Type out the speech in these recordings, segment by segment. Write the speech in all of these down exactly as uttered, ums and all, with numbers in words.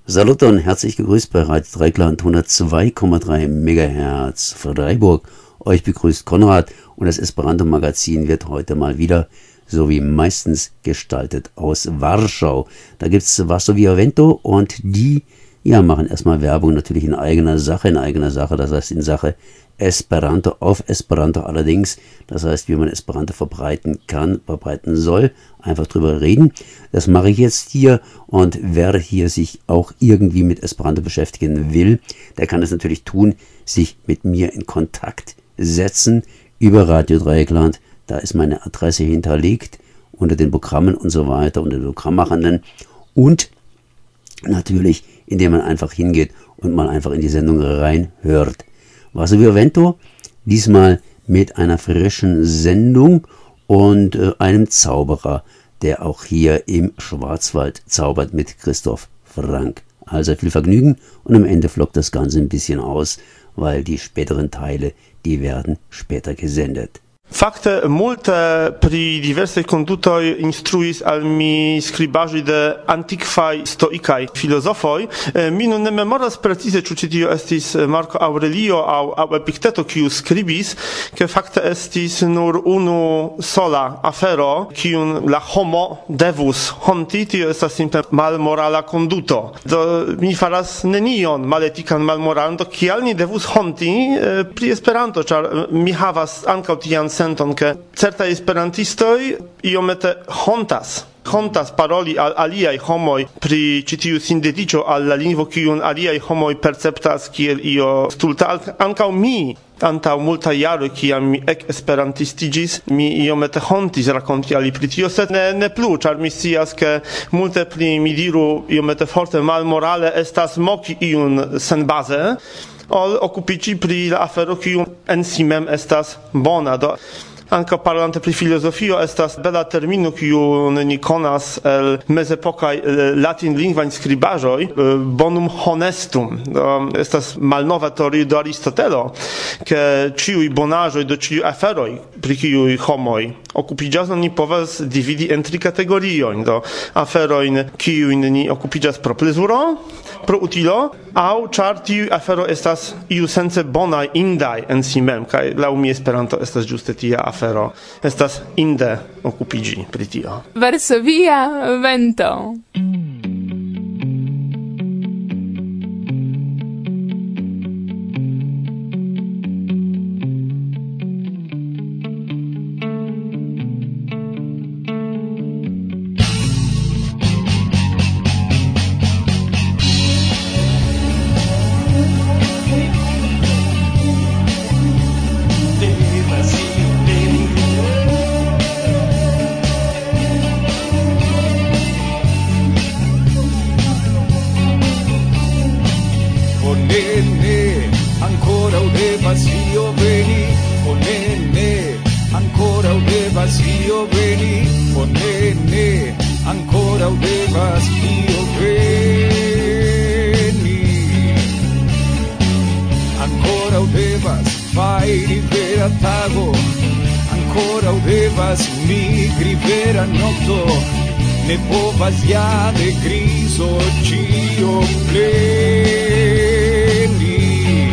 Salut und herzlich gegrüßt bei Radio Dreikland hundertzwei Komma drei Megahertz Freiburg. Euch begrüßt Konrad und das Esperanto-Magazin wird heute mal wieder, so wie meistens, gestaltet aus Warschau. Da gibt es Varsovia Vento und die ja, machen erstmal Werbung natürlich in eigener Sache, in eigener Sache, das heißt in Sache Esperanto, auf Esperanto allerdings, das heißt, wie man Esperanto verbreiten kann, verbreiten soll, einfach drüber reden. Das mache ich jetzt hier und wer hier sich auch irgendwie mit Esperanto beschäftigen will, der kann es natürlich tun, sich mit mir in Kontakt setzen über Radio Dreieckland. Da ist meine Adresse hinterlegt unter den Programmen und so weiter, unter den Programmmachenden und natürlich, indem man einfach hingeht und mal einfach in die Sendung reinhört. Varsovia Vento, diesmal mit einer frischen Sendung und äh, einem Zauberer, der auch hier im Schwarzwald zaubert mit Christoph Frank. Also viel Vergnügen und am Ende flockt das Ganze ein bisschen aus, weil die späteren Teile, die werden später gesendet. Fakte multe pri diversaj kondutoj instruis al mi skribaĵoj de antikvaj stoikaj filozofoj. Mi nun ne memoras precize, ĉu ĉi tio estis Marco Aurelio aŭ aŭ Epikteto, kiu skribis, ke fakte estis nur unu sola afero, kiun la homo devus honti, tio estas simple malmorala konduto. Do mi faras nenion maletikan, malmoralan, do kial ni devus honti pri Esperanto, ĉar mi havas ankaŭ tian senton, ke certaj esperantistoj iomete hontas hontas paroli al aliaj homoj pri ĉi tiu sindetiĝo al la lingvo, kiun aliaj homoj perceptas kiel io stulta. Ankaŭ mi antaŭ multaj jaroj, kiam mi ek-esperantistiĝis, mi iomete hontis rakonti al li pri tio, sed ne, ne plu, ĉar mi scias, ke multe pli, mi diru, iomete forte malmorale estas moki iun senbaze, ol okupiĝi pri la afero, kiu en si mem estas bona. Do ankaŭ parolante pri filozofio estas bela termino, kiun ni konas el mezepokaj latinlingvaj skribaĵoj, bonum honestum. Do, estas malnova teorio de Aristotelo, ke ĉiuj bonaĵoj do ĉiuj aferoj, pri kiuj homoj okupiĝas, ni povas dividi en tri kategoriojn. Do aferojn, kiujn ni okupiĝas pro plezuro, pro utilo, aŭ ĉar tiuj afero estas iusence bonaj, indaj en si mem, kaj laŭ mi Esperanto estas ĝuste tia afero. Estas inde okupiĝi pri tio. Varsovia Vento. Ne povas ja de grizo ĉio pleni.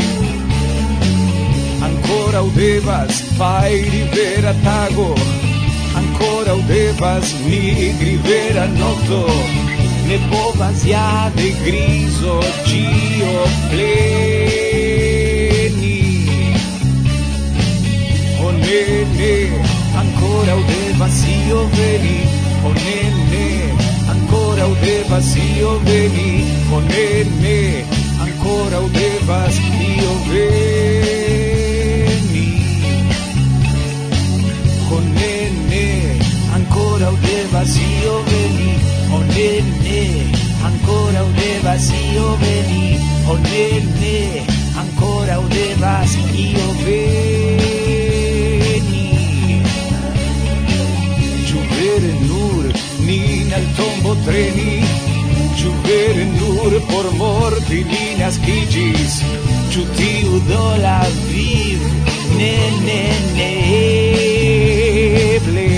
Ankoraŭ devas fajri vera tago, ankoraŭ devas migri vera nokto. Ne povas ja de grizo ĉio pleni. O ne, ne, ankoraŭ devas io veni. O ne, ne, ankoraŭ devas io veni. O ne, ne, ankoraŭ devas io veni. O ne, ne, ankoraŭ devas io veni. O ne, ne, ankoraŭ devas io veni. O ne, ne, ankoraŭ devas io veni. Ĉu vere nur nin al tombo treni? Ĉu vere nur por morti ni naskiĝis? Ĉu tiu do la viv? Ne, ne, ne eble.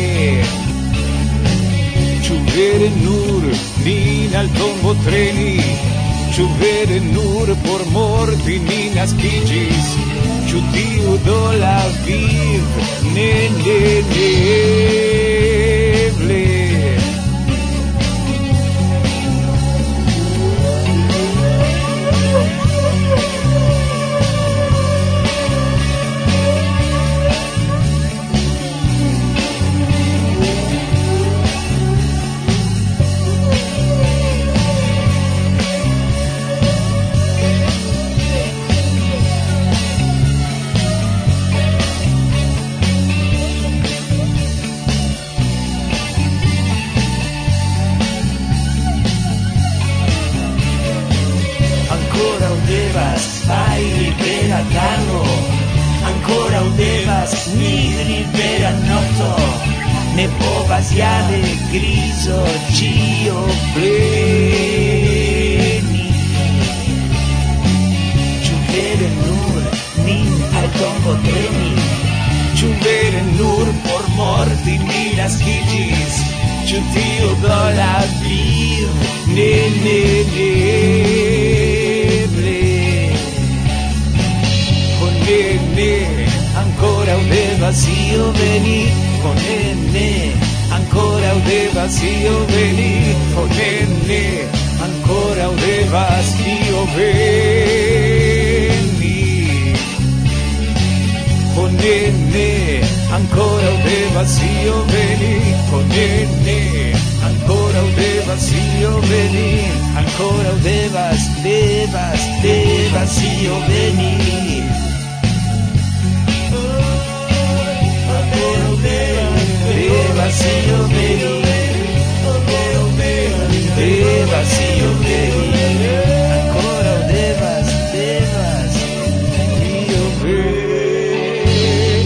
Ĉu vere nur nin al tombo treni? Ĉu vere nur por morti ni naskiĝis? Ĉu tiu do la viv? Ne, ne, neeble. Ancora udevas nigri vera nocto, ne povas jade grizo cio pleni. Ĉu vere nur nin al tombo treni? Ĉu vere nur por morti ni naskiĝis? Ĉu tiu do la viv? Ne, ne, neeble. Ne, ne, ancora udevas io veni, oh ne, ne, ancora udevas io veni, oh ne, ne, ancora udevas io veni, oh ne, ne, ancora udevas io veni, oh ne, ne, ancora udevas io veni, ancora udevas, devas, devas io veni. Devas io veni, devas io veni, ancora devas, devas io veni.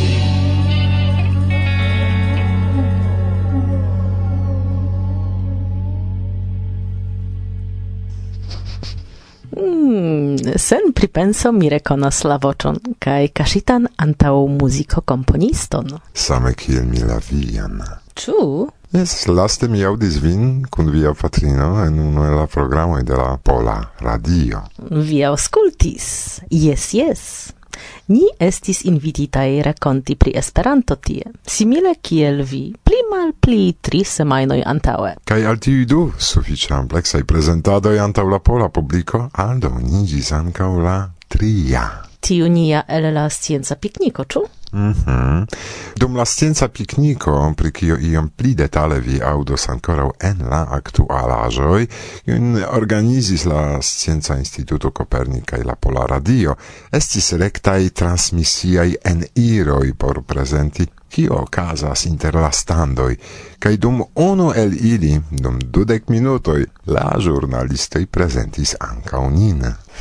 Mm, sen pripenso mi rekonas la voĉon kaj kaŝitan antaŭ muzikokomponiston. Same kiel mi la vian. Ĉu? Jes, laste mi aŭdis vin kun via patrino en unu el la programoj de la Pola Radio. Vi aŭskultis? Jes, jes. Ni estis invititaj rakonti pri Esperanto tie, simile kiel vi, pli malpli tri semajnoj antaŭe. Kaj al tiuj du sufiĉe ampleksaj prezentadoj antaŭ la pola publiko aldoniĝis ankaŭ la tria. Tiu nia el la scienca pikniko, ĉu? Mhm. Dum la scienca pikniko, pri kio iom pli detale vi aŭdos ankoraŭ en la aktualaĵoj, kiujn organizis la Scienca Instituto Kopernik kaj la Pola Radio, estis rektaj transmisiaj eniroj por prezenti kio okazas inter la standoj, kaj dum unu el ili, dum dudek minutoj, la ĵurnalistoj prezentis ankaŭ nin.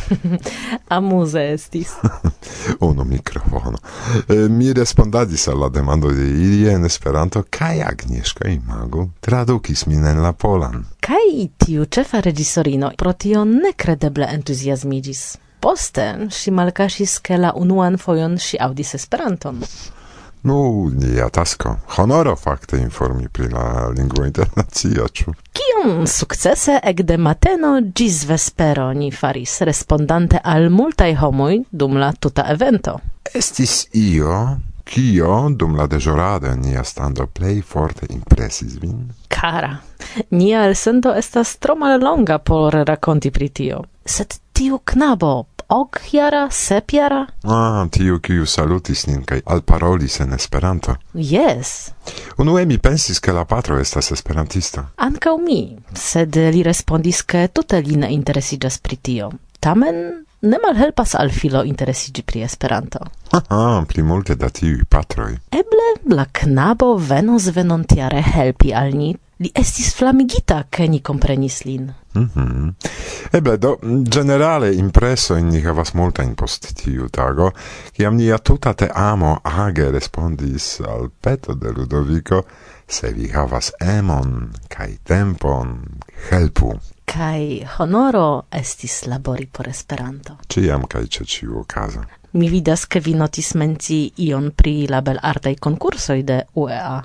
Amuze estis. Unu mikrofono. E, mi respondadis al la demando de ili en Esperanto, kaj Agnieszka Imagu tradukis min en la polan. Kaj tiu ĉefa reĝisorino pro tio nekredeble entuziasmiĝis. Poste ŝi malkaŝis, ke la unuan fojon ŝi aŭdis Esperanton. Nu, nia tasko. Honoro fakte informi pri la lingvo internacia, ĉu? Kiom sukcese ekde mateno ĝis vespero ni faris, respondante al multaj homoj dum la tuta evento. Estis io, kio dum la deĵorado en nia stando plej forte impresis vin? Kara, nia elsendo estas tro mallonga por rakonti pri tio. Sed tiu knabo, ok-jara, sep-jara? Ah, tiu, kiu salutis nin kaj alparolis en Esperanto. Yes. Unue mi pensis, ke la patro estas esperantisto. Ankaŭ mi, sed li respondis, ke tute li ne interesiĝas pri tio. Tamen ne malhelpas al filo interesiĝi pri Esperanto. Aha, pli multe da tiuj patroj. Eble la knabo venos venontjare helpi al ni. Li estis flamigita, ke ni komprenis lin. Mhm. Eble do generale impreso ni havas multajn post tiu tago, kiam nia tuta teamo age respondis al peto de Ludoviko: se vi havas emon kaj tempon, helpu. Kaj honoro estis labori por Esperanto. Ĉiam kaj ĉe ĉiu okazo. mi vidas che vi notis menci ion pri la belartaj konkursoj de U E A.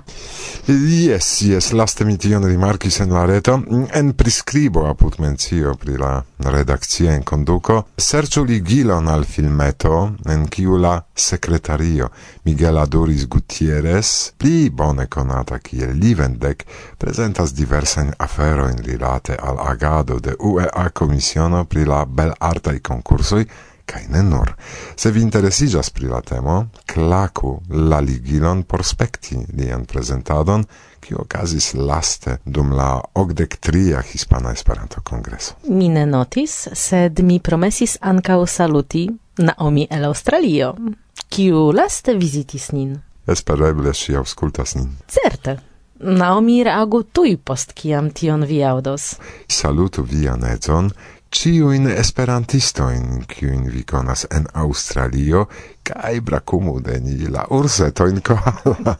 Yes, yes, laste mi tion rimarkis en la reto. En priskribo apud mencio pri la redakcia en konduko, serĉu ligilon al filmeto, en kiu la sekretario Miguel Adoris Gutierrez, pli bone konata kiel Livendek, prezentas diversajn aferojn rilate al agado de U E A Komisiono pri la belartaj konkursoj, kaj ne nur. Se vi interesiĝas pri la temo, klaku la ligilon por spekti lian prezentadon, kiu okazis laste dum la okdek tria Hispana Esperanto-kongreso. Mi ne notis, sed mi promesis ankaŭ saluti Naomi el Aŭstralio, kiu laste vizitis nin. Espereble ŝi aŭskultas nin. Certe. Naomi reagu tuj post kiam tion vi aŭdos. Salutu vian edzon, ciuin esperantistoin, kiuin vi konas en Australio, kai brakumu de ni la ursetoin koala.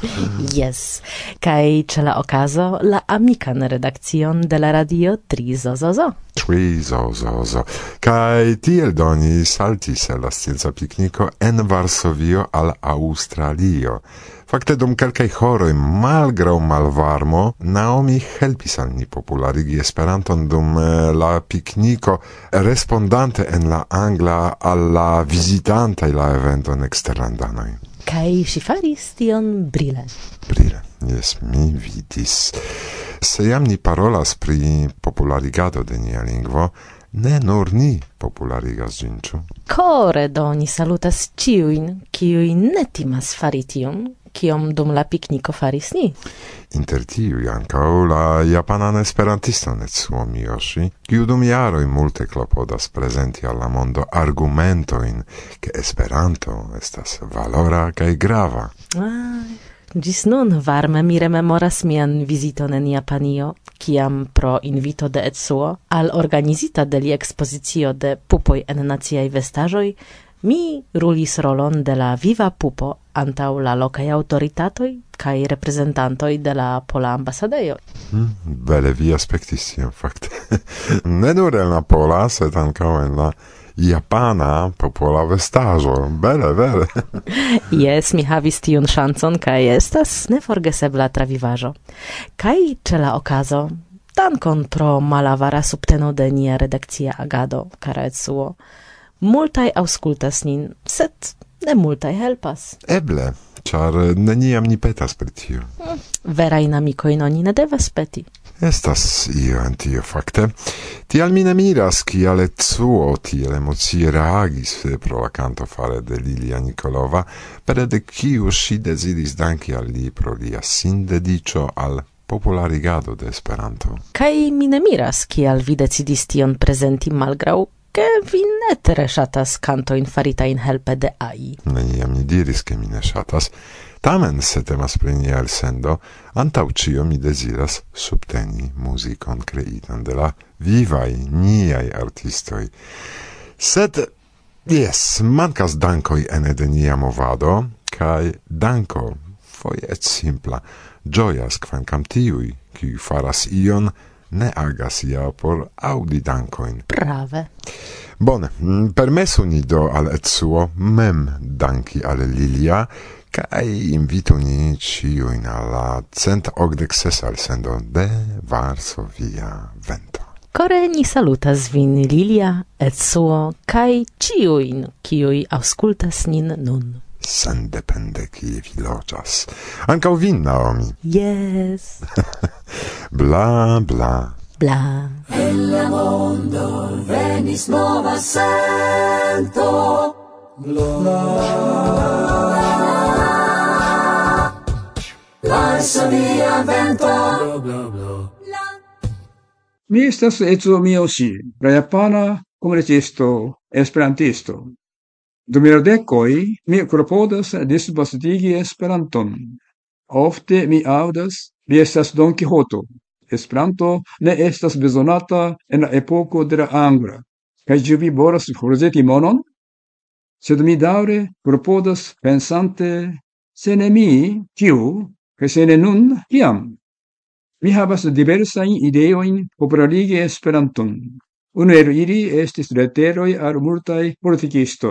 Yes, kai ce la okazo la amikan redakcion de la radio Tri Zozozo. Tri Zozozo. Kai tiel doni saltis el la scienza pikniko en Varsovio al Australio. Fakte dum kelkaj horoj, malgraŭ malvarmo, Naomi helpis al ni popularigi Esperanton dum eh, la pikniko, respondante en la angla al la vizitantaj la eventon eksterlandanoj. Kaj ŝi faris tion brile. Brile, jes, mi vidis. Se jam ni parolas pri popularigado de nia lingvo, ne nur ni popularigas ĝin, ĉu? Kore do ni salutas ĉiujn, kiuj ne timas fari tion, kiom dum la pikniko faris ni. Inter tiuj ankaŭ la japanan esperantiston Etsuo Miyoshi, kiu dum jaroj multe klopodas prezenti al la mondo argumentojn, ke Esperanto estas valora kaj grava. Ah, ĝis nun varme mi rememoras mian viziton en Japanio, kiam pro invito de Etsuo al organizita de li ekspozicio de pupoj en naciaj vestaĵoj, mi rulis rolon de la viva pupo antaŭ la lokaj aŭtoritatoj kaj reprezentantoj de la pola ambasadejo. Hmm, bele vi aspektis tion, fakte. Ne nur en la pola, sed ankaŭ en la japana popola vestaĵo. Bele, bele. Jes, mi havis tiun ŝancon kaj estas neforgesebla travivaĵo. Kaj ĉe la okazo, dankon pro malavara subteno de nia redakcia agado, kara Etsuo, multaj aŭskultas nin, sed ne multaj helpas. Eble, ĉar neniam ni petas pri tio. Verajn amikojn oni ne devas peti. Estas io en tio, fakte. Tial mi ne miras, kial Etsuo tiel emocie reagis pro la canto fare de Lilia Nikolova, pere de kiu ŝi deziris danki al li pro lia sindediĉo al popularigado de Esperanto. Kaj mi ne miras, kial vi decidis tion prezenti malgraŭ che vi ne tre ŝatas kantojn faritajn helpe de A I. Neniam mi diris, ke mi ne ŝatas. Tamen, se temas pri nia elsendo, antaŭ ĉio mi deziras subteni muzikon kreitan de la vivaj niaj artistoj. Sed, jes, mankas dankoj ene de nia movado, kaj danko, foje et simpla, ĝojas kvankam tiuj, kiuj faras ion, ne agas ja por aŭdi dankojn. Prave. Bone, permesu ni do al Etsuo mem danki al Lilia, kaj invitu ni ĉiujn al la cent okdek ses elsendo de Varsovia Vento. Kore ni salutas vin, Lilia, Etsuo, kaj ĉiujn, kiuj aŭskultas nin nun. Sendepende kie vi loĝas. Ankaŭ vin, Naomi. Yes. Bla, bla. Bla. En la mondo venis nova sento. Bla. Varsovia Vento. Bla, bla, bla. Mi estas Etsuo Miyoshi, la japana komercisto, esperantisto. Dum jardekoj mi klopodas disvastigi Esperanton. Ofte mi aŭdas, vi estas Don Kijoto. Esperanto ne estas bezonata en la epoko de la angla. Kaj ĉu vi volas forĵeti monon? Sed mi daŭre klopodas pensante, se ne mi, kiu, kaj se ne nun, kiam? Mi havas diversajn ideojn popularigi Esperanton. Unu el ili estis leteroj al multaj politikistoj.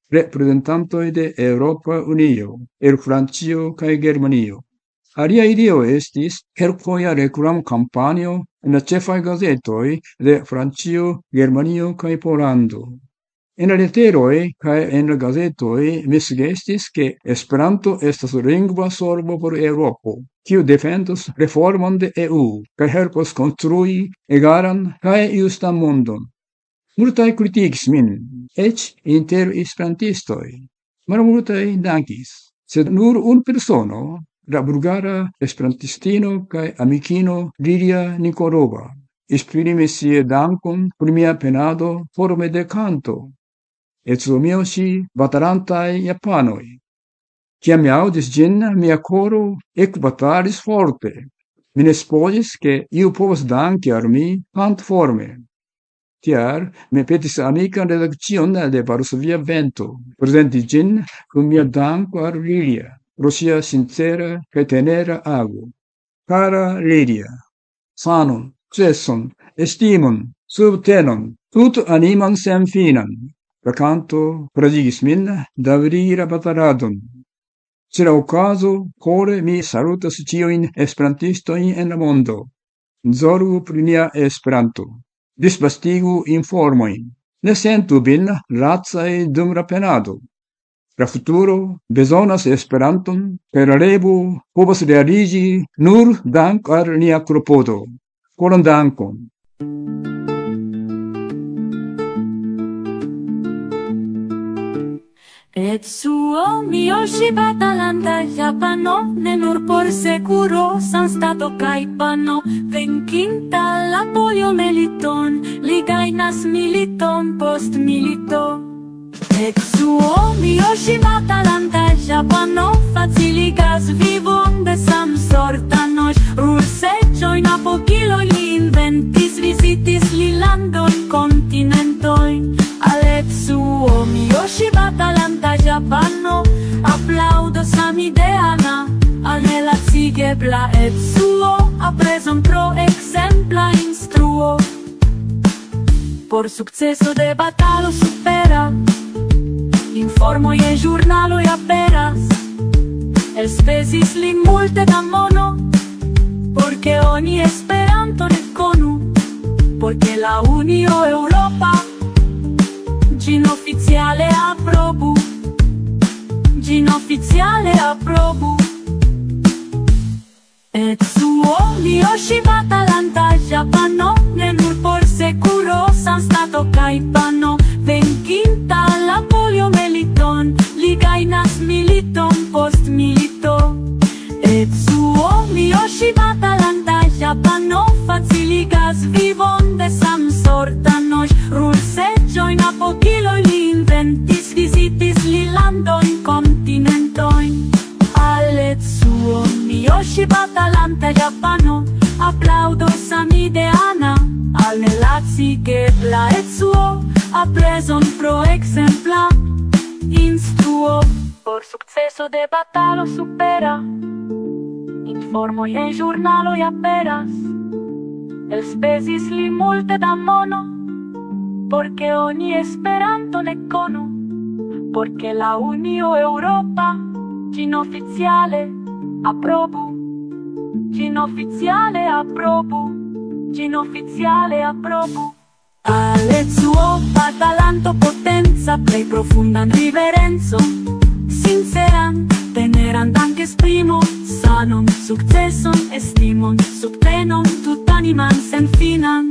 representantoi de Europa Unio, el Francio cae Germanio. Alia ideo estis kelkfoja reklam kampanjo en la ĉefaj gazetoj de Francio, Germanio kaj Pollando. En la leteroj kaj en la gazetoj mi sugestis ke Esperanto estas lingva solvo por Eŭropo, kiu defendos reformon de E U kaj helpos konstrui egalan kaj justan mondon. Multaj kritikis min, eĉ inter esperantistoj. Malmultaj dankis, sed nur unu persono, la bulgara esperantistino kaj amikino Lilia Nikolova, esprimis sie dankon por mia penado forme de kanto. Etso mioŝi batalantaj japanoj. Kiam mi aŭdis ĝin, mia koro ekbatalis forte. Mi ne supozis, ke iu povas danki al mi kantforme. Tial mi petis amikan redakcion de Varsovia Vento, prezenti ĝin kun mia danko al Lilia, pro sia sincera kaj tenera ago. Cara Lilia, sanon, sukceson, estimon, subtenon, tut animan senfinan. La canto pradigis min daŭrigi la bataladon. Ĉe la okazo kore mi salutas ĉiujn esperantistojn en la mondo. Zorgu pri nia Esperanto. Disvastigu informojn. Ne sentu vin lacaj dum la penado. La futuro bezonas Esperanton, kaj la revo povas realiĝi nur dank al nia klopodo. Koran dankon. Et suo mio si batalanta Japano, ne nur por securo san stato kai pano, venkinta la polio militon, li gainas militon post milito. Et suo mio si batalanta Japano, faciligas vivon de sam sortanos, rulseĝojn apogilojn li inventis, visitis li landon kontinentojn. Al et suo mio si batalanta Japano, aplaudo samideana, al nelacigebla et suo, apreson pro exempla instruo. Por sukceso de batalo supera, informoj en ĵurnaloj aperas, elspezis li multe da mono, porque oni Esperanton ekkonu, porque la Unio Eŭropa ĝin oficiale aprobu, ĝin oficiale aprobu. Et suo mio si batalanta Japano, ne nur por sekuro san stato kaj pano, venkinta la polio militon, li gajnas militon post milito. Et suo mio si batalanta Japano, faciligas vivon de sam sortanos, rulseĝojn apogilojn li inventis, visitis li landojn kontinentojn. Al et suo mio si batalanta Japano, aplaudo samideana, al nelacigebla et suo, apreson pro exempla instruo. Por sukceso de batalo supera, informoj en ĵurnaloj aperas, elspezis li multe da mono, porque oni Esperanton ekkonu, porque la Unio Eŭropa ĝin oficiale aprobu, ĝin oficiale aprobu, ĝin oficiale aprobu. Al et suo batalanto potenza, plej profundan riverencon, sinceran, teneran dankesprimo, sanon, sukceson, estimon, subtenon, tutaniman senfinan.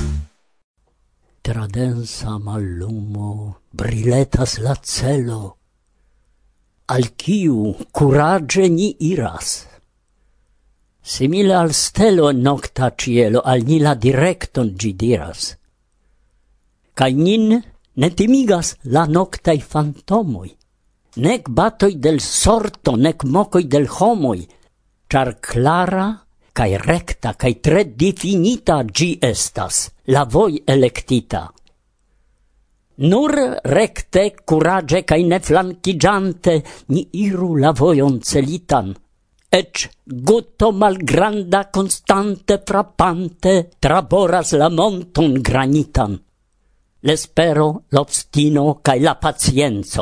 Tra densa mallumo briletas la celo, al kiu kuraĝe ni iras. Simile al stelo en nokta ĉielo, al ni la direkton ĝi diras. Kaj nin ne timigas la noktaj fantomoj, nek batoj del sorto, nek mokoj del homoj, ĉar klara kaj rekta kaj tre difinita ĝi estas, la voj elektita. Nur rekte, kuraĝe kaj ne flankiĝante, ni iru la vojon celitan, eĉ guto malgranda konstante frapante traboras la monton granitan. L'espero, l'obstino kaj la pacienzo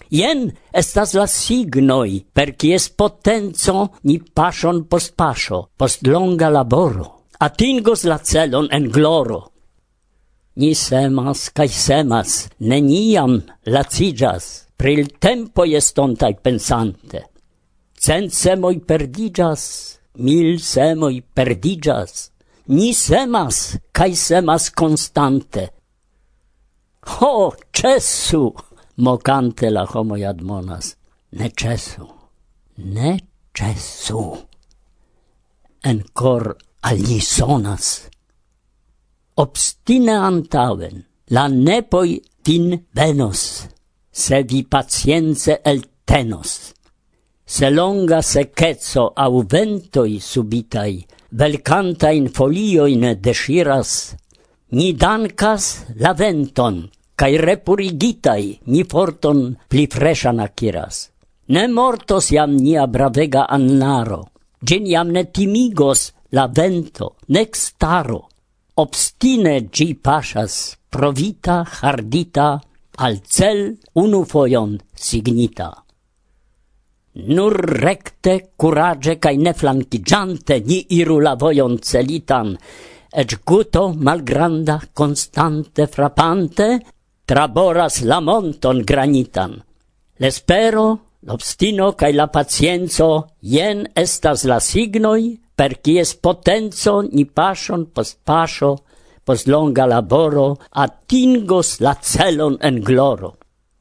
Jen estas la signoi, per kies potenzo ni pasion post pasio, post longa laboro, atingos la celon en gloro. Ni semas kai semas, neniam lacigas, pril tempoi estontai pensante. Cent semoi perdigas, mil semoi perdigas, ni semas kai semas constante. Ho, cessu! Mocante la homoi admonas, ne cessu, ne cessu. En cor agli sonas. Obstine antauen, la nepoi fin venos, se vi pacienze eltenos. Se longa secezzo au ventoi subitai, velcantain folioin desciras, ni dankas la venton, kai repurigitai ni forton pli freshan akiras. Ne mortos jam nia bravega annaro, gin jam ne timigos la vento, nec staro. Obstine gi pasas, provita, hardita, al cel unu foion signita. Nur recte, curage, kai ne flanchigiante, ni iru la voion celitan, ec guto malgranda, constante, frappante, traboras la monton granitan. L'espero, l'obstino cae la pacienzo, jen estas la signoi, per quies potenzo ni pasion post pasio, post longa laboro, atingos la celon en gloro.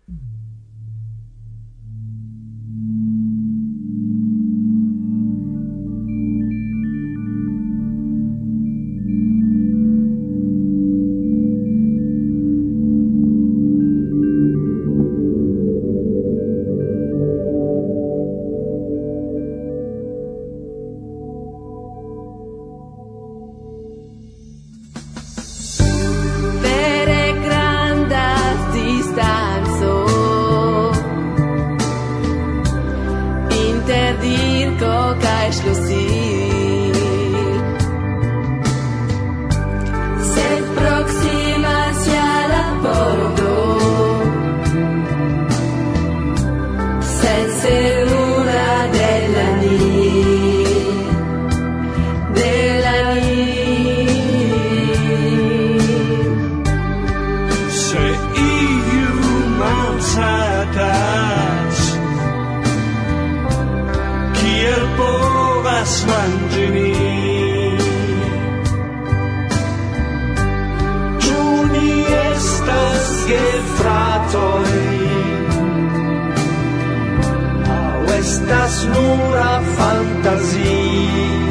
Estas nura fantasie,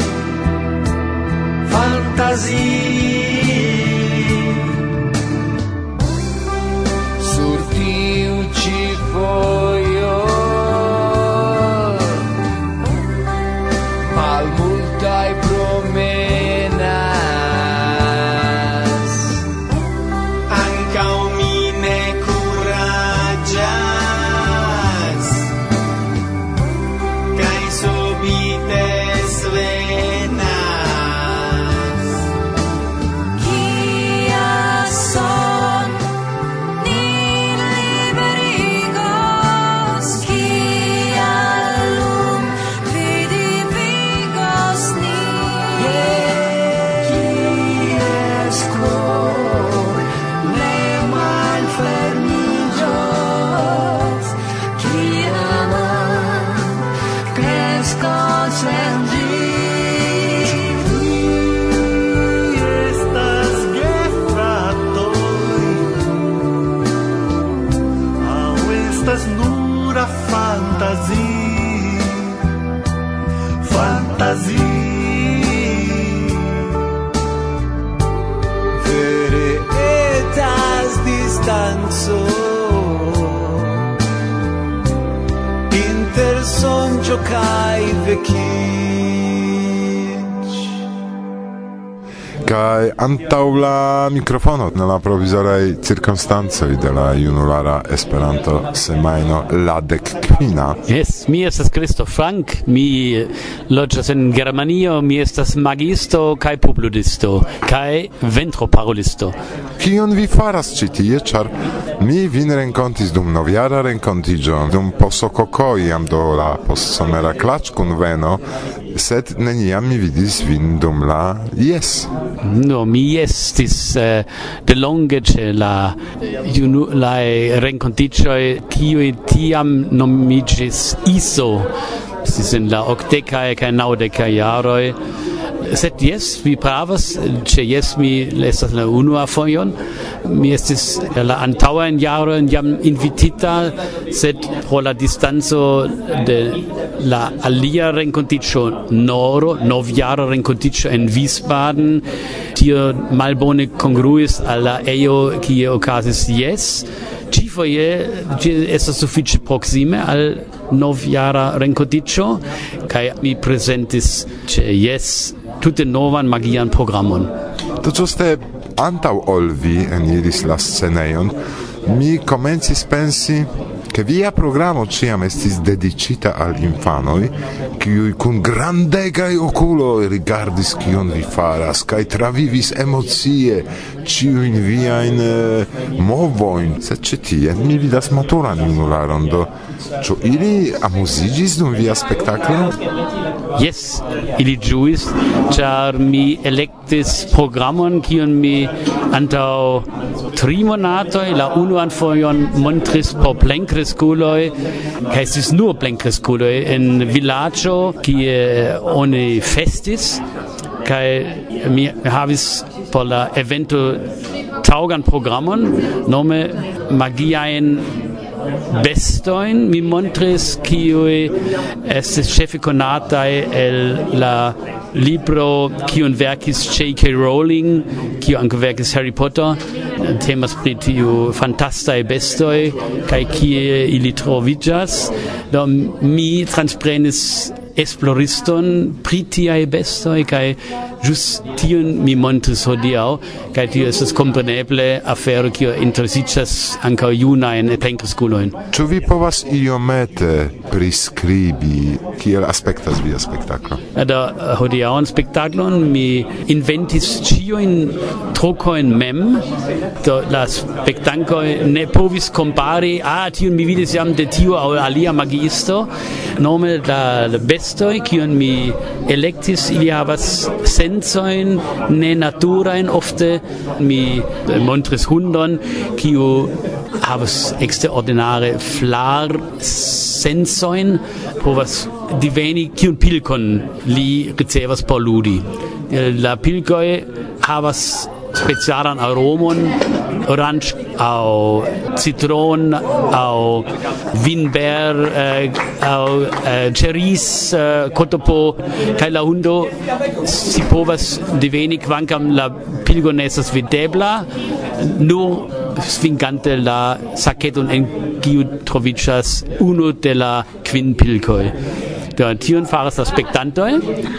fantasie. Sur tiu ci foio, mal multai promenas, ancao mi ne curagias, kai subite svenas. Kia son ni liberigos, kia lum vidivigos ni. Kies cor ne malfermigos, kia man crescos en gi. Estas gefratoi, au estas nura fantasie, fantasie. Vere etas distanzo inter sonĝo kaj vekiĝ. Kai antau la mikrofono nella provisorai circostanzoi de la junulara Esperanto semajno la dekkvina. Yes, mi estas Christo Frank, mi loĝas en Germanio, mi estas magisto kaj publudisto kaj ventroparolisto. Kion vi faras ĉi tie, ĉar Mi vin renkontis dum novjara renkontiĝo, dum posokoko jam do la postsomera klaĉkunveno, sed neniam mi vidis vin dum la jes. No, mi estis uh, de longe ĉe la junulaj renkontiĝoj, kiuj tiam nomiĝis I S O. Estis en la okdekaj kaj naŭdekaj jaroj. Sed jes, vi pravas, ĉe jes mi estas la unua fojon. Mi estis la antaŭajn jarojn jam invitita, sed pro la distanco de la alia renkontiĝo Noro, novjara renkontiĝo en Wiesbaden, tio malbone kongruis al la ejo kie okazis jes. Ĉifoje ĝi estas sufiĉe proksime al novjara renkontiĝo, kaj mi prezentis ĉe jes tute novan magian programon. To ĝuste antaŭ ol vi eniris la scenejon, mi komencis pensi, ke via programo ĉiam estis dediĉita al infanoj, kiuj kun grandegaj okuloj rigardis kion vi faras kaj travivis emocie ĉiujn viajn eh, movojn. Sed ĉe tie mi vidas maturan junularon, do ĉu ili amuziĝis dum via spektaklo? Yes, ili ĝuis, ĉar mi elektis programon, kiun mi antaŭ tri monatoj la unuan fojon montris por plenkreskuloj, kaj estis nur plenkreskuloj en vilaĝo, kie oni festis, kaj mi havis por la evento taŭgan programon, nome magiajn bestojn mi montris, kiuj estis ĉefe konataj el la libro kiun verkis J K Rowling, kiu ankaŭ verkis Harry Potter. Temas pri tiu fantastaj bestoj kaj kie ili troviĝas. Do mi transprenis esploriston pri tiaj bestoj kaj ĵus tiun mi montris hodiaŭ, kaj tio estas kompreneble afero kiu interesiĝas ankaŭ junajn plenkreskulojn. Ĉu vi povas iomete priskribi kiel aspektas via spektaklo? Do hodiaŭan spektaklon mi inventis ĉiujn trokojn mem. Do la spektantoj ne povis kompari, ah, tiun mi vidis jam de tiu aŭ alia magiisto. Nome la bestoj kiun mi elektis, ili havas sensojn ne naturajn ofte. Mi montris hundon, kiu havas eksterordinare flar sensojn, povas diveni kiun pilkon li ricevas por ludi. La pilkoj havas specialan aromon, orange aŭ citron aŭ vinber äh, aŭ äh, cerise, äh, kotopo, kaj la hundo si povas diveni, kvankam la pilko ne estas videbla, nur svingante la saketon en kiu troviĝas unu de la kvin pilkoj. Do tion faras la spektantoj.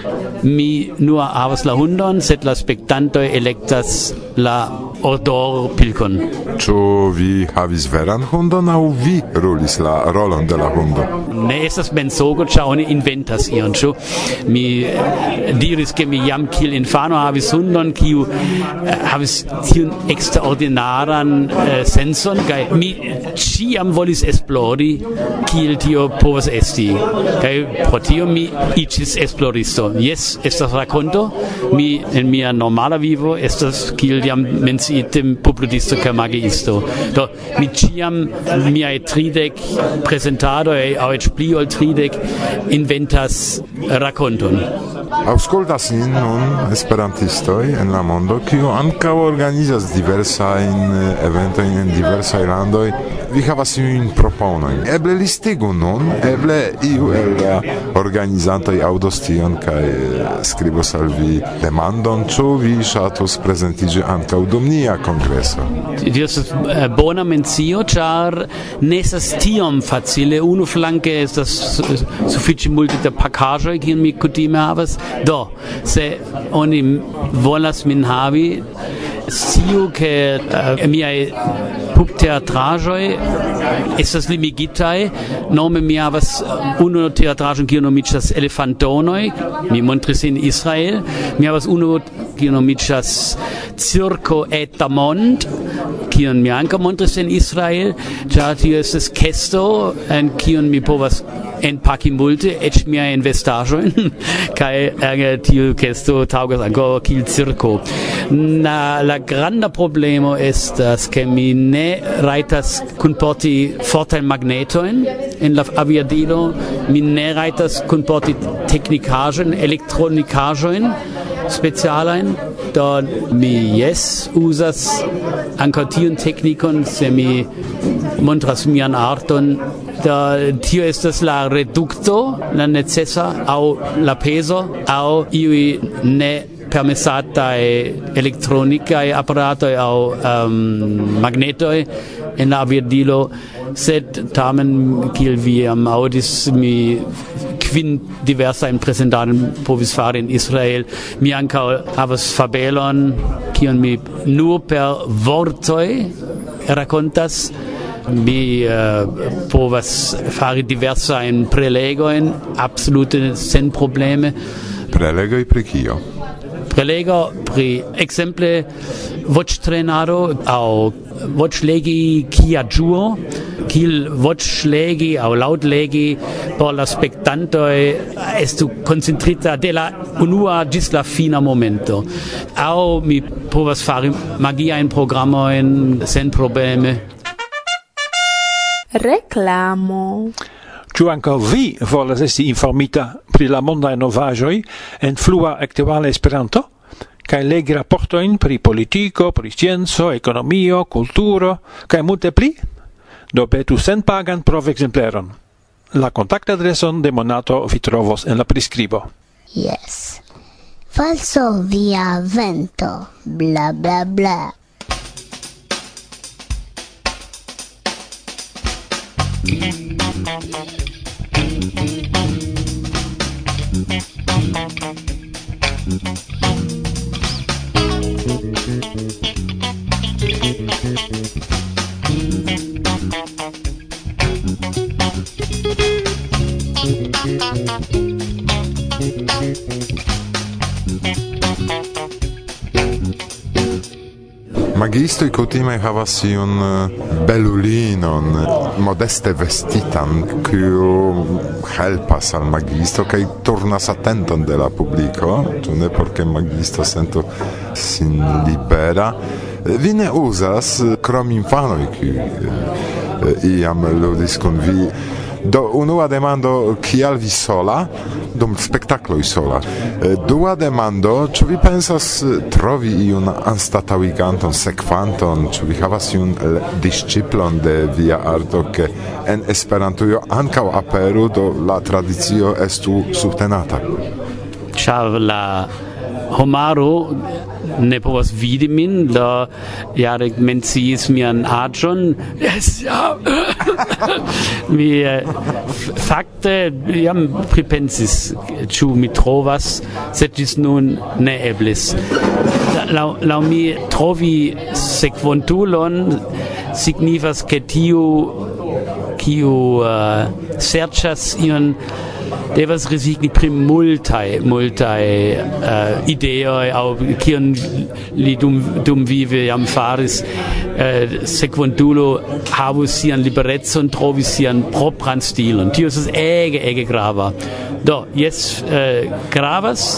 Mi nur havas la hundon, sed la spektantoj elektas la odorpilkon. Ĉu vi havis veran hundon aŭ vi rolis la rolon de la hundo? Ne estas mensogo, ĉar oni inventas ion, ĉu? Mi diris, ke mi jam kiel infano havis hundon, kiu havis tiun eksterordinaran uh, senson, kaj mi ĉiam volis esplori kiel tio povas esti. Kaj pro tio mi iĝis esploristo. Jes, estas rakonto. Mi en mia normala vivo estas kiel jam menciite populisto kaj magiisto. Do mi ĉiam miaj tridek prezentadoj aŭ eĉ pli ol tridek inventas rakonton. Aŭskultas nin nun esperantistoj en la mondo, kiu ankaŭ organizas diversajn eventojn en diversaj landoj. Vi havas iujn proponojn. Eble listigu nun, eble iu el la organizantoj aŭdos tion kaj skribos al vi demandon, ĉu vi ŝatus prezentiĝi ankaŭ dum nia kongreso. Tio estas bona mencio, ĉar ne estas tiom facile. Unuflanke estas sufiĉe multe da pakaĵoj, kiujn mi kutime havas. Do, se oni volas min havi, sciu ke uh, miaj pupteatraĵoj estas limigitaj. Nome mi havas unu teatraĵon, kiu nomiĝas Elefantonoj. Mi montris in Israel. Mi havas unu, kiu nomiĝas Circo et Mond, kion mi ankaŭ montris en Israel, ĉar tio estas kesto en kion mi povas enpaki multe, eĉ miajn vestaĵojn, kaj ege tiu kesto taŭgas ankaŭ kiel cirko. Na, la granda problemo estas, ke mi ne rajtas kunporti fortajn magnetojn en la aviadilo, mi ne rajtas kunporti teknikaĵojn, elektronikaĵojn specialajn, do mi jes uzas ankaŭ tiun teknikon, se mi montras mian arton. Do tio estas la redukto, la necesa, aŭ la pezo, aŭ iuj ne permesataj elektronikaj aparatoj aŭ um, magnetoj en la aviadilo, sed tamen, kiel vi jam aŭdis, mi kvin diversajn prezentadojn povis fari en Israel. Mi ankaŭ havas fabelon, kion mi nur per vortoj rakontas. Mi uh, povas fari diversajn prelegojn, absolute sen probleme. Prelegoj pri kio? Prelego pri ekzemple voĉtrenado aŭ voĉlegi kia ĝuo, kiel voĉlegi aŭ laŭtlegi por la spektantoj estu koncentrita de la unua ĝis la fina momento. Aŭ mi povas fari magiajn programojn sen probleme. Reklamo. Ĉu ankaŭ vi volas esti informita pri la mondaj novaĵoj en flua aktuala Esperanto kaj legi raportojn pri politiko, pri scienco, ekonomio, kulturo kaj multe pli? Do petu senpagan provekzempleron. La kontaktadreson de Monato vi trovos en la priskribo. Yes. Falso via vento. Bla bla bla. Magiistoj kutime havas iun belulinon modeste vestitan, kiu helpas al magiisto kaj turnas atenton de la publiko, ĉu ne, por ke magiisto sentu sin libera. Vi ne uzas, krom infanoj, kiuj iam ludis kun vi. Do unua demando, kial vi sola? Dum spektakloj sola. Dua demando, ĉu vi pensas trovi iun anstataŭiganton, sekvanton, ĉu vi havas iun disĉiplon de via arto, ke en Esperantujo ankaŭ aperu, do la tradicio estu subtenata? Ĉar la homaro ne povas vidi min, do Jarek menciis mian aĝon. Yes, ja. Mi eh, fakte jam pripensis, ĉu mi trovas, sed ĝis nun ne eblis. Laŭ laŭ mi trovi sekvontulon signifas, ke tiu kiu uh, serĉas ion devas rezigni pri multaj multaj uh, ideoj aŭ kion li dum dum vive jam faris. Uh, sekvontulo havus sian liberecon, trovis sian propran stilon. Tio estas ege ege grava. Do jes uh, gravas,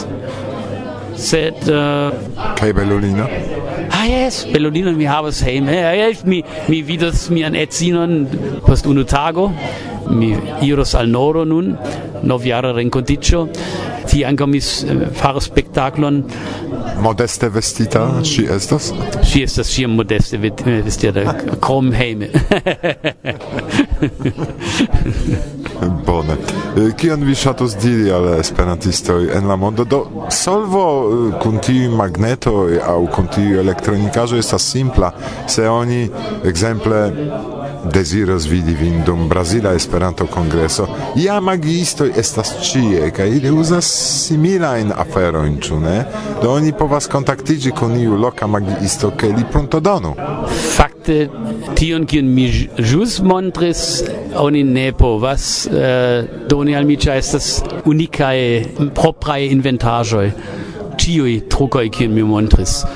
sed uh, kaj belulino? Ah, yes, belulino mi havas hejme. Mi mi vidas mian edzinon post unu tago. Mi iros al Noro nun, novjara renkontiĝo. Tie ankaŭ mi faros spektaklon. Modeste vestita ŝi estas? Ŝi estas ĉiam modeste vestita, krom hejme. Bone. Kion vi ŝatus diri al esperantistoj en la mondo? Do solvo kun tiuj magnetoj aŭ kun tiuj elektronikaĵoj estas simpla, se oni ekzemple deziros vidi vin dum Brazila Esperanto-kongreso. Ja magiistoj estas ĉie kaj ili uzas similajn aferojn, ĉu ne? Do oni povas kontaktiĝi kun iu loka magiisto ke li pruntodonu. Fakte tion kiun mi ĵus montris oni ne povas uh, doni al mi, ĉar estas unikaj propraj inventaĵoj. Ĉiuj trukoj kiun mi montris.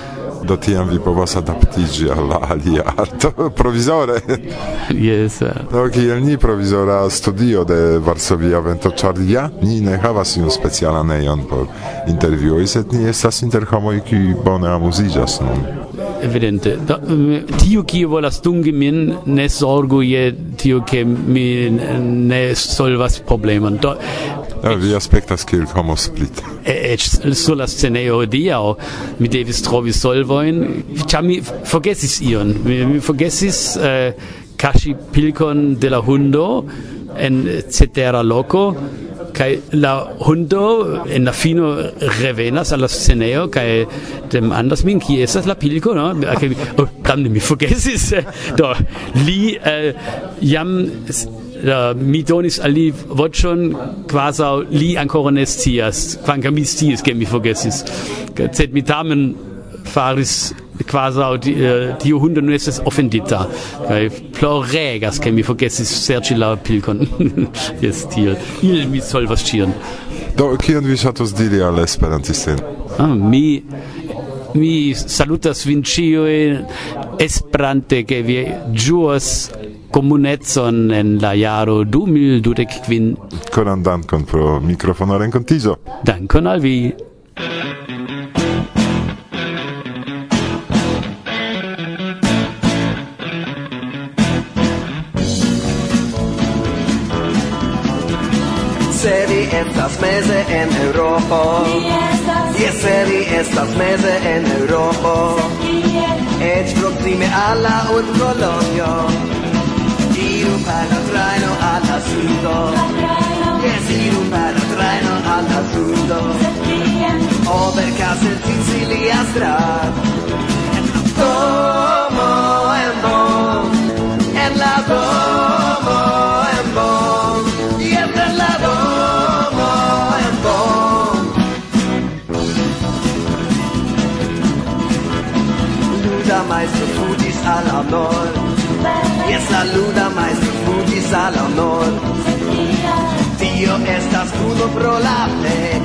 Do tiam vi povas adaptiĝi al la alia arto provizore. Yes. Do kiel ni provizora studio de Varsovia Vento, ĉar ja ni ne havas iun specialan ejon por intervjuoj, sed ni estas inter homoj kiuj bone amuziĝas nun. Evidente. Da, tio kio volas dungi min ne zorgu je tio ke mi ne solvas problemon. Do, ja, vi aspektas kiel homo split. Eĉ sur la scenejo hodiaŭ mi devis trovi solvojn, ĉar mi forgesis ion. Mi, mi forgesis uh, kaŝi pilkon de la hundo en cetera loko. Kai la hundo en la fino revenas a la sceneo kai dem anders min ki esas la pilko, no? Okay, oh, damne mi forgesis. Do li uh, jam uh, mi donis ali voĉon kvazaŭ li ancora ne scias, kvankam mi sciis ke mi forgesis. Sed mi tamen faris quasi di, uh, tiu hundo non estes offendita kai ploregas ke mi forgesis serĉi la pilkon. Jes tiel il mi solvas ĉion. Do kion vi ŝatus diri al esperantistoj? Ah, mi mi salutas vin ĉiujn esperante ke vi ĝuas komunecon en la jaro du mil dudek kvin. Koran dankon pro mikrofona renkontiĝo. Dankon al vi. Se vi estas meze en Eŭropo, jes, se vi estas meze en Eŭropo, eĉ proksime al la urkolonio, iru per la trajno al la sudo, jes, iru per la trajno al la sudo, Oberkassel, Sicilia Strat, en la domo en Bonn, en la domo en Bonn, jes, en la domo. Maestro fugis al la nord, jes, la luda maestro fugis al la nord, tio estas puno pro la plej.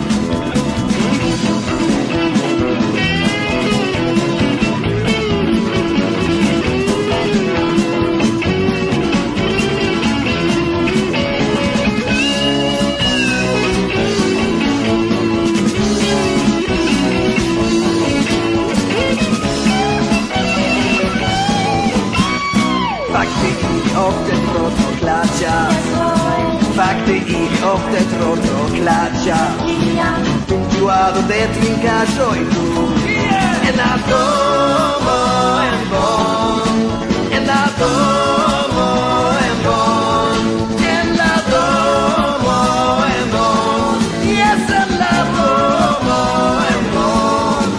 Ofte tro tro klaĉas, fakte ili ofte tro tro klaĉas. Dum ĝuado de trinkaĵoj plu, en la domo en Bonn, en la domo en Bonn, en la domo en Bonn, jes, en la domo en Bonn.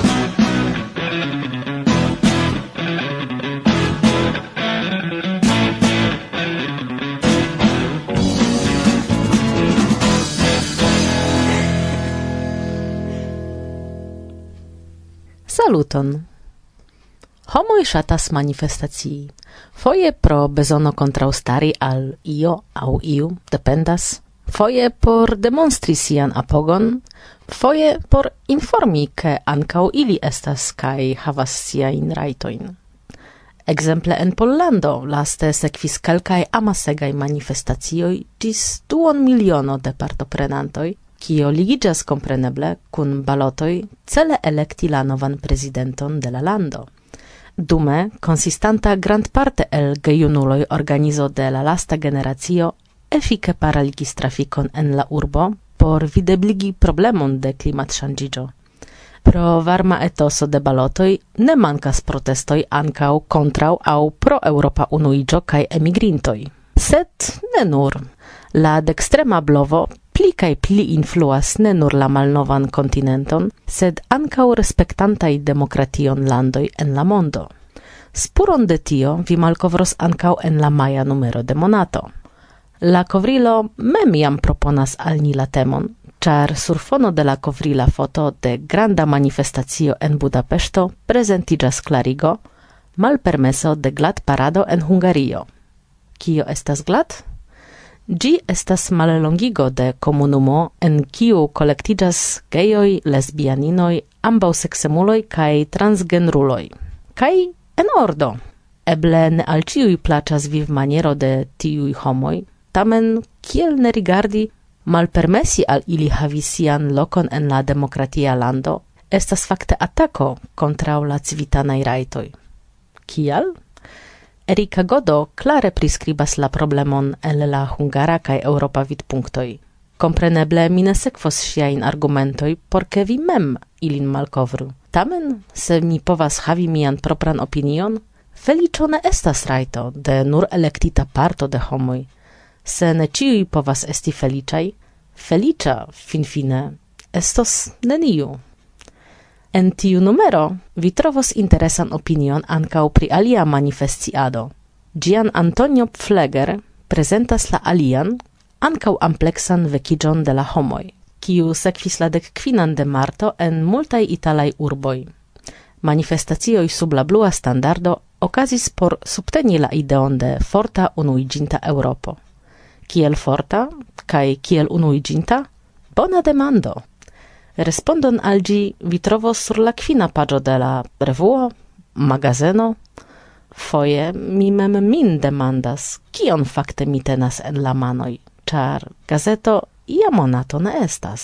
Saluton. Homoj ŝatas manifestacii. Foje pro bezono kontraŭstari al io aŭ iu, dependas. Foje por demonstri sian apogon, foje por informi, ke ankaŭ ili estas kaj havas siajn rajtojn. Ekzemple en Pollando laste sekvis kelkaj amasegaj manifestacioj ĝis duon miliono de partoprenantoj, kio ligiĝas kompreneble kun balotoj cele elekti la novan prezidenton de la lando. Dume, konsistanta grandparte el gejunuloj organizo de la lasta generacio efike paraligis trafikon en la urbo por videbligi problemon de klimatŝanĝiĝo. Pro varma etoso de balotoj ne mankas protestoj ankaŭ kontraŭ aŭ pro Eŭropa unuiĝo kaj emigrintoj. Sed ne nur. La dekstrema blovo pli kaj pli influas ne nur la malnovan kontinenton, sed ankaŭ respektantaj demokration landoj en la mondo. Spuron de tio vi malkovros ankaŭ en la maja numero de Monato. La kovrilo mem jam proponas al ni la temon, ĉar sur fono de la kovrila foto de granda manifestacio en Budapeŝto prezentiĝas klarigo, malpermeso de glad-parado en Hungario. Kio estas glad? Gi estas mallongigo de komunumo en kiu kolektiĝas gejoj, lesbianinoj, ambaŭseksemuloj kaj transgenruloj. Kaj en ordo. Eble ne al ĉiuj plaĉas vivmaniero de tiuj homoj, tamen kiel ne rigardi, malpermesi al ili havi sian lokon en la demokratia lando estas fakte atako kontraŭ la civitanaj rajtoj. Kial? Erika Godo klare priskribas la problemon el la hungara kaj eŭropa vidpunktoj. Kompreneble mi ne sekvos ŝiajn argumentoj, por ke vi mem ilin malkovru. Tamen, se mi povas havi mian propran opinion, feliĉo ne estas rajto de nur elektita parto de homoj. Se ne ĉiuj povas esti feliĉaj, feliĉa finfine estos neniu. En tiu numero vi trovos interesan opinion ankaŭ pri alia manifestiado. Gian Antonio Pfleger prezentas la alian, ankaŭ ampleksan vekiĝon de la homoj, kiu sekvis la dekkvinan de marto en multaj italaj urboj. Manifestacioj sub la blua standardo okazis por subteni la ideon de forta unuiĝinta Eŭropo. Kiel forta kaj kiel unuiĝinta? Bona demando. Respondon al ĝi vi trovos sur la kvina paĝo de la revuo, magazeno. Foje mi mem min demandas, kion fakte mi tenas en la manoj, ĉar gazeto ia monato ne estas.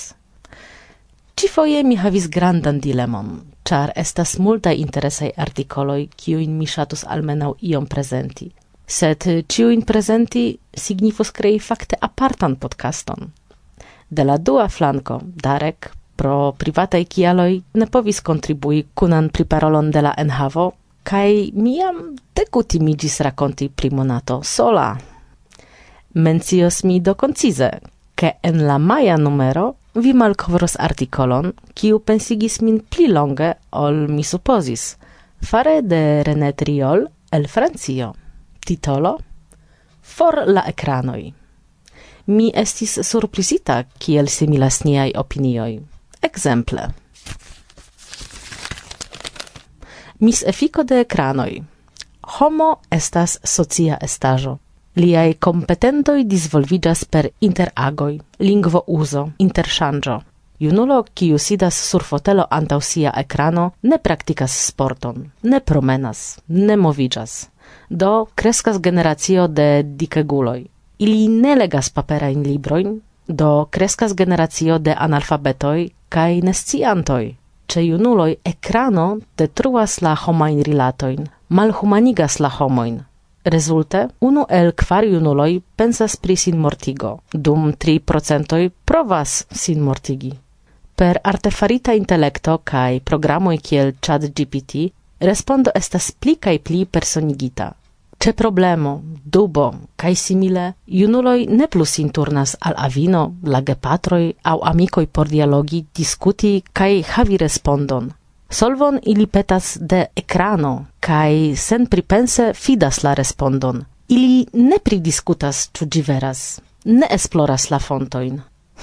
Ĉifoje mi havis grandan dilemon, ĉar estas multaj interesaj artikoloj, kiujn mi ŝatus almenaŭ iom prezenti. Sed ĉiujn prezenti signifus krei fakte apartan podcaston. De la dua flanko, Darek, pro privataj kialoj ne povis kontribui kunan priparolon de la enhavo, kaj mi jam dekutimiĝis rakonti pri monato sola. Mencios mi do koncize, ke en la maja numero vi malkovros artikolon, kiu pensigis min pli longe ol mi supozis, fare de René Triol el Francio. Titolo: For la ekranoj. Mi estis surprizita, kiel similas niaj opinioj. Ekzemple. Misefiko de ekranoj. Homo estas socia estaĵo. Liaj kompetentoj disvolviĝas per interagoj, lingvouzo, interŝanĝo. Junulo, kiu sidas sur fotelo antaŭ sia ekrano, ne praktikas sporton, ne promenas, ne moviĝas. Do kreskas generacio de dikeguloj. Ili ne legas paperajn librojn, do kreskas generacio de analfabetoj kaj nesciantoj. Ĉe junuloj ekrano detruas la homajn rilatojn, malhumanigas la homojn. Rezulte, unu el kvar junuloj pensas pri sinmortigo, dum tri procentoj provas sinmortigi. Per artefarita intelekto kaj programoj kiel ChatGPT, respondo estas pli kaj pli personigita. Ĉe problemo, dubo kaj simile, junuloj ne plu sin turnas al avino, la gepatroj aŭ amikoj por dialogi, diskuti kaj havi respondon. Solvon ili petas de ekrano kaj sen pripense fidas la respondon. Ili ne pridiskutas ĉu ĝi veras, ne esploras la fontojn.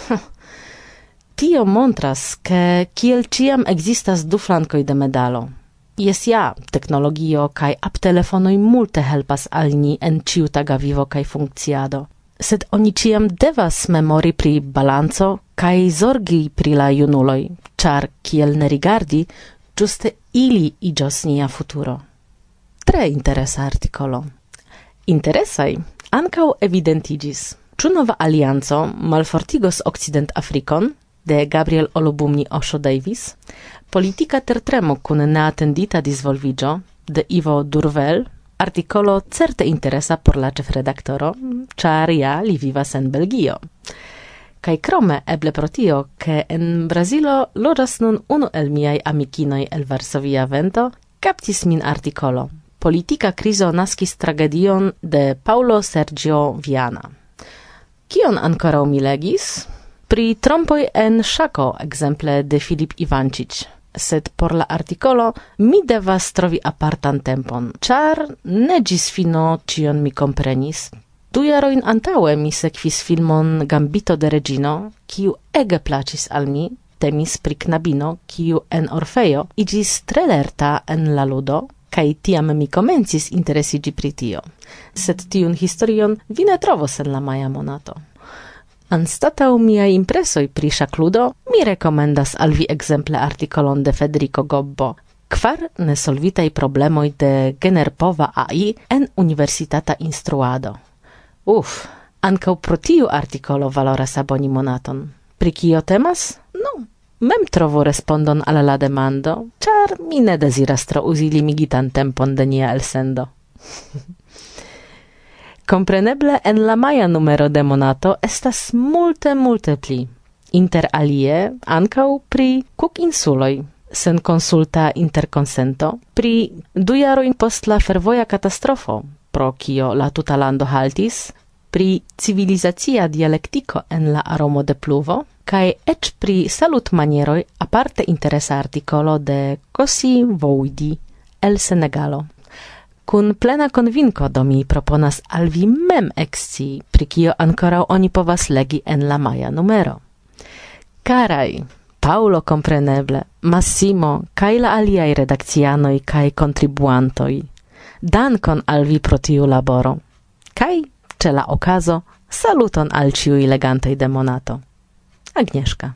Tio montras, ke kiel ĉiam ekzistas du flankoj de medalo. Jes ja, teknologio kaj aptelefonoj multe helpas al ni en ĉiutaga vivo kaj funkciado. Sed oni ĉiam devas memori pri balanco kaj zorgi pri la junuloj, ĉar kiel ne rigardi, ĝuste ili iĝos nia futuro. Tre interesa artikolo. Interesaj ankaŭ evidentiĝis. Ĉu nova alianco malfortigos Okcident-Afrikon? De Gabriel Olubumni Osho Davis, politika tertremo kun neatendita disvolviĝo de Ivo Durvel, artikolo certe interesa por la ĉefredaktoro, ĉar ja li vivas en Belgio. Kaj krome eble pro tio, ke en Brazilo loĝas nun unu el miaj amikinoj el Varsovia Vento, kaptis min artikolo. Politika krizo naskis tragedion de Paulo Sergio Viana. Kion ankoraŭ mi legis? Pri trompoj en ŝako, ekzemple de Filip Ivancic, sed por la artikolo mi devas trovi apartan tempon, ĉar ne ĝis fino ĉion mi komprenis. Du jarojn antaŭe mi sekvis filmon Gambito de Reĝino, kiu ege plaĉis al mi. Temis pri knabino, kiu en Orfejo iĝis tre lerta en la ludo, Kai tiam mi komencis interesiĝi pri tio. Sed tiun historion vi ne trovos en la maja monato. Anstataŭ miaj impresoj pri ŝakludo, mi rekomendas al vi ekzemple artikolon de Federico Gobbo, Kvar nesolvitaj problemoj de generpova A I en universitata instruado. Uf, ankaŭ pro tiu artikolo valoras aboni monaton. Pri kio temas? No, mem trovo respondon al la demando, ĉar mi ne deziras tro uzi limigitan tempon de nia elsendo. Kompreneble en la maja numero de monato estas multe multe pli. Inter alie ankaŭ pri Cook-insuloj, sen konsulta interkonsento, pri du jarojn post la fervoja katastrofo, pro kio la tuta lando haltis, pri civilizacia dialektiko en la aromo de pluvo, kaj eĉ pri salutmanieroj aparte interesa artikolo de Kosi Voudi el Senegalo. Kun plena konvinko do mi proponas al vi mem ekscii, pri kio ankoraŭ oni povas legi en la maja numero. Karaj, Paulo kompreneble, Massimo, kaj la aliaj redakcianoj kaj kontribuantoj, dankon al vi pro tiu laboro. Kaj, ĉe la okazo, saluton al ĉiuj legantoj de Monato. Agnieszka.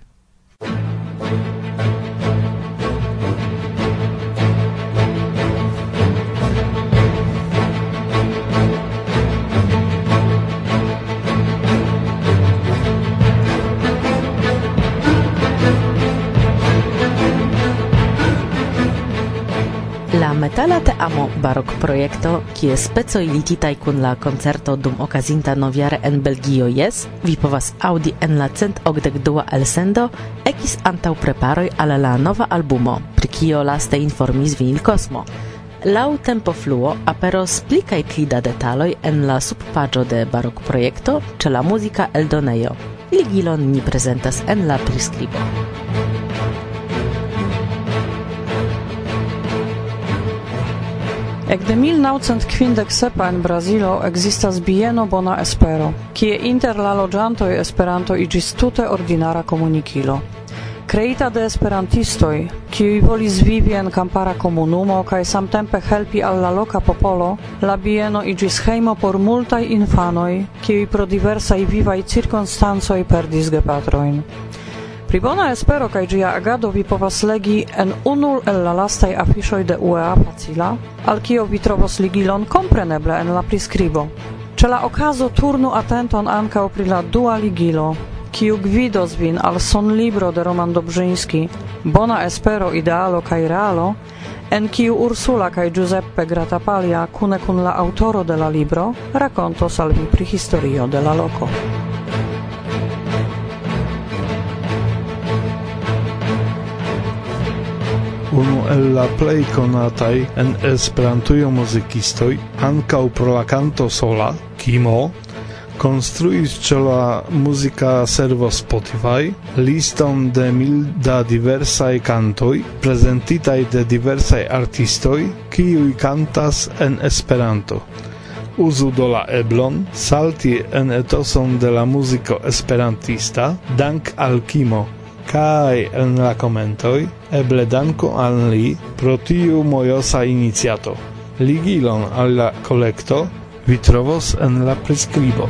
La metala teamo barok projekto, kie specoj lititaj kun la koncerto dum okazinta noviare en Belgio jes, vi povas aŭdi en la cent okdek dua elsendo, ekis antaŭ preparoj al la nova albumo, pri kio laste informis Vinil Cosmo. Laŭ tempofluo aperos pli kaj pli da detaloj en la subpaĝo de barok projekto ĉe la muzika eldonejo. Ligilon ni prezentas en la priskribo. Ekde mil naŭcent kvindek sepa en Brazilo ekzistas bieno bona espero, kie inter la loĝantoj Esperanto iĝis tute ordinara komunikilo. Kreita de esperantistoj, kiuj volis vivi en kampara komunumo kaj samtempe helpi al la loka popolo, la bieno iĝis hejmo por multaj infanoj, kiuj pro diversaj vivaj cirkonstancoj perdis gepatrojn. Pri bona espero kaj ĝia agado vi povas legi en unu el la lastaj afiŝoj de U E A Facila, al kio vi trovos ligilon kompreneble en la priskribo. Ĉe la okazo turnu atenton ankaŭ pri la dua ligilo, kiu gvidos vin al sonlibro de Roman Dobrzyński, Bona espero, idealo kaj realo, en kiu Ursula kaj Giuseppe Grattapaglia kune kun la aŭtoro de la libro rakontos al vi pri historio de la loko. Unu el la plej konataj en Esperantujo muzikistoj, ankaŭ pro la kanto sola, Kimo, konstruis ĉe la muzika servo Spotify liston de mil da diversaj kantoj, prezentitaj de diversaj artistoj, kiuj kantas en Esperanto. Uzu do la eblon salti en etoson de la muziko esperantista, dank al Kimo. Kaj en la komentoj eble danko al li pro tiu mojosa iniciato. Ligilon al la kolekto vi trovos en la priskribo.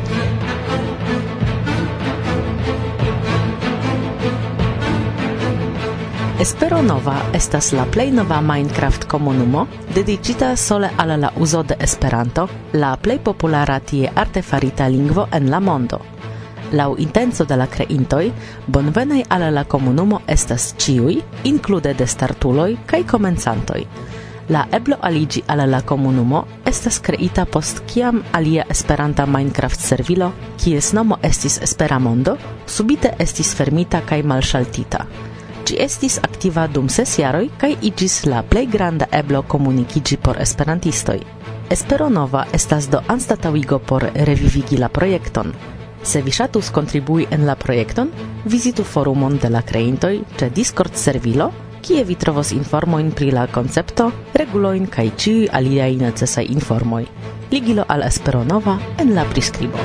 Espero Nova estas la plej nova Minecraft komunumo dediĉita sole al la uzo de Esperanto, la plej populara tie artefarita lingvo en la mondo. Laŭ intenco de la kreintoj, bonvenaj al la komunumo estas ĉiuj, inklude de startuloj kaj komencantoj. La eblo aliĝi al la komunumo estas kreita post kiam alia esperanta Minecraft servilo, kies nomo estis Esperamondo, subite estis fermita kaj malŝaltita. Ĝi estis aktiva dum ses jaroj kaj iĝis la plej granda eblo komunikiĝi por esperantistoj. Espero Nova estas do anstataŭigo por revivigi la projekton. Se vi ŝatus kontribui en la projekton, vizitu forumon de la kreintoj ĉe Discord servilo, kie vi trovos informojn pri la koncepto, regulojn kaj ĉiuj aliaj necesaj informoj. Ligilo al Espero Nova en la priskribo.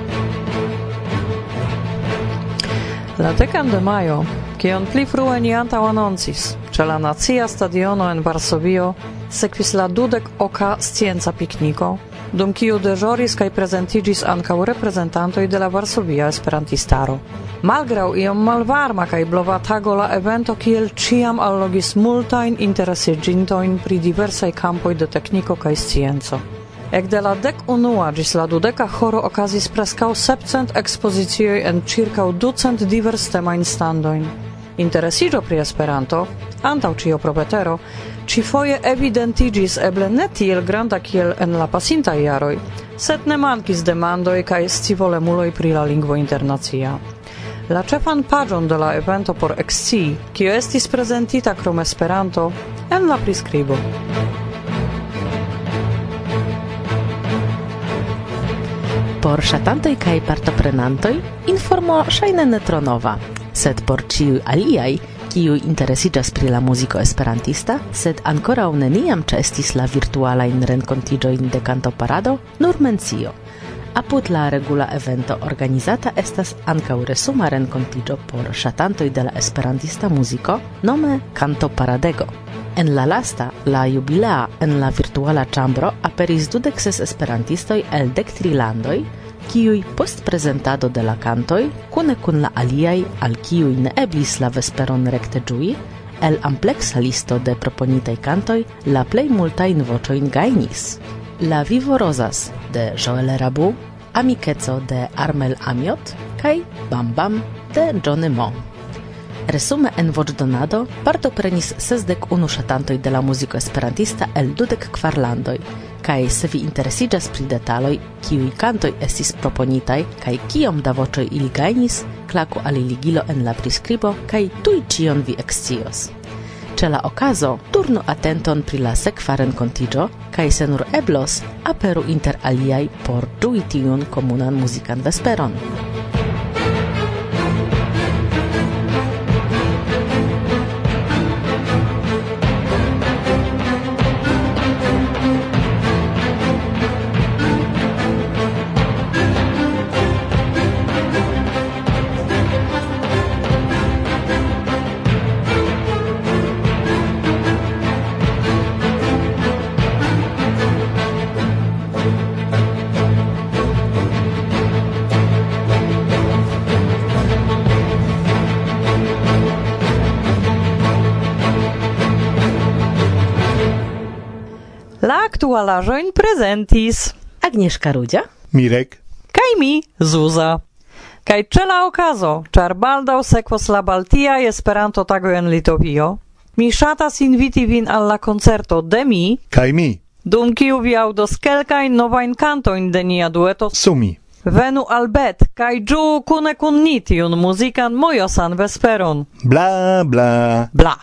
La dekan de majo, kion pli frue ni antaŭanoncis, ĉe la Nacia Stadiono en Varsovio, sekvis la dudek oka scienza pikniko, dum kiu deĵoris kaj prezentiĝis ankaŭ reprezentantoj de la Varsovia Esperantistaro. Malgraŭ iom malvarma kaj blova tago la evento kiel ĉiam allogis multajn interesiĝintojn pri diversaj kampoj de tekniko kaj scienco. Ekde la dek unua ĝis la dudeka horo okazis preskaŭ sepcent ekspozicioj en ĉirkaŭ ducent diverstemajn standojn. Interesiĝo pri Esperanto, antaŭ ĉio pro vetero, ĉifoje evidentiĝis eble ne tiel granda kiel en la pasintaj jaroj, sed ne mankis demandoj kaj scivolemuloj pri la lingvo internacia. La ĉefan paĝon de la evento por ekscii, kio estis prezentita krom Esperanto, en la priskribo. Por ŝatantoj kaj partoprenantoj informo ŝajne ne tro nova, sed por ĉiuj aliaj, kiuj interesiĝas pri la muziko esperantista, sed ankoraŭ neniam ĉeestis la virtualajn renkontiĝojn de kantoparado, nur mencio. Apud la regula evento organizata estas ankaŭ resuma renkontiĝo por ŝatantoj de la esperantista muziko, nome Kantoparadego. En la lasta, la jubilea en la virtuala ĉambro aperis dudek ses esperantistoj el dek tri landoj, kiuj post prezentado de la kantoj, kune kun la aliaj, al kiuj ne eblis la vesperon rekte ĝui, el ampleksa listo de proponitaj kantoj la plej multajn voĉojn gajnis. La Vivo Rosas de Joël Rabou, Amikeco de Armel Amiot kaj Bam Bam de Johnny Mo. Resume en voĉdonado partoprenis sesdek unu ŝatantoj de la muziko esperantista el dudek kvar landoj, kaj se vi interesiĝas pri detaloj, kiuj kantoj estis proponitaj kaj kiom da voĉoj ili gajnis, klaku al ligilo en la priskribo kaj tuj ĉion vi ekscios. Ĉe la okazo turnu atenton pri la sekva renkontiĝo kaj se nur eblos, aperu inter aliaj por ĝui tiun komunan muzikan vesperon. La aktualaĵojn prezentis Agnieszka Rudzia, Mirek, kaj mi, Zuza. Kaj ĉe la okazo, ĉar baldaŭ sekvos la Baltiaj Esperanto-tagoj en Litovio, mi ŝatas inviti vin al la koncerto de mi, kaj mi, dum kiu vi aŭdos kelkajn novajn kantojn de nia dueto Sumi. Venu al Bet kaj ĝuu kune kun ni tiun muzikan mojosan vesperon. Bla, bla. Bla.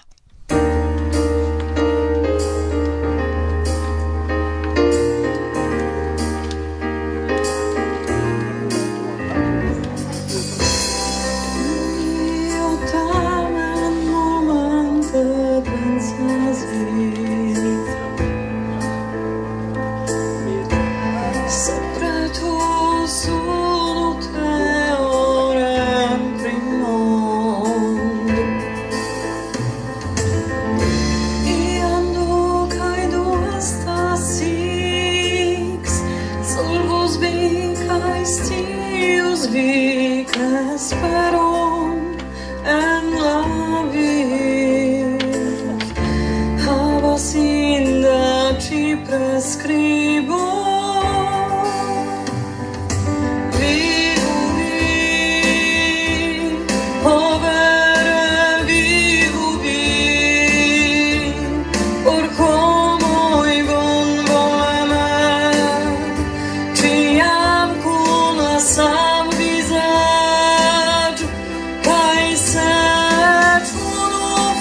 Kaj se czunu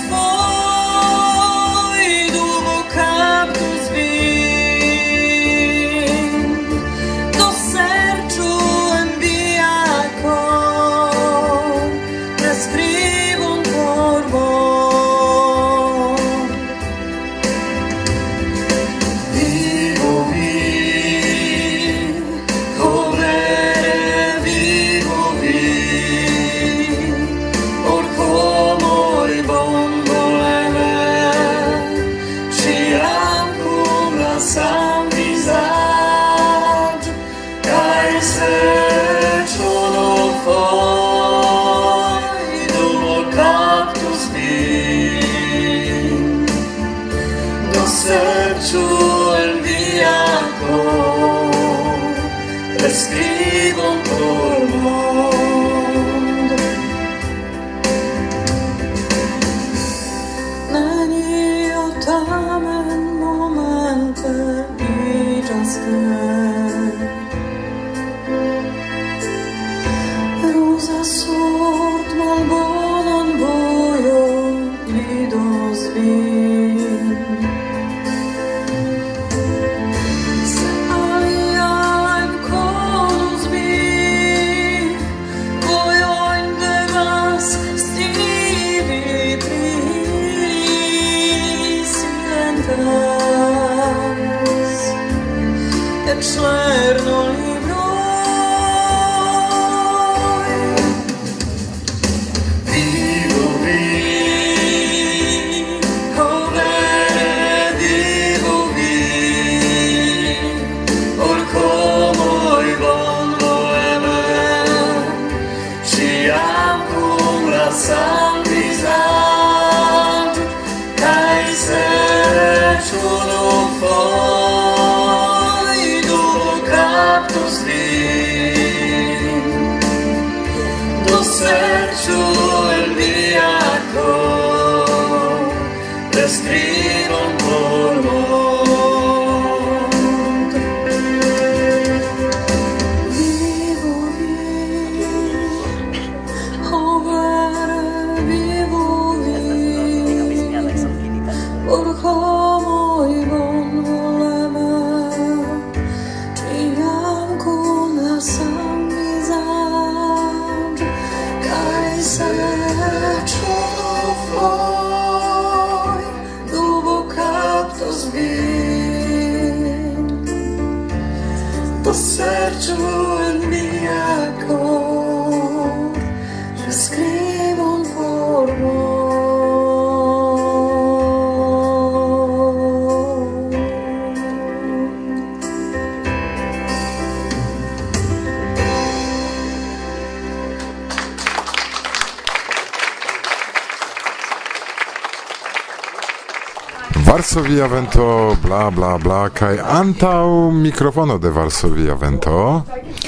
Varsovia Vento, bla bla bla, kai antau mikrofono de Varsovia Vento.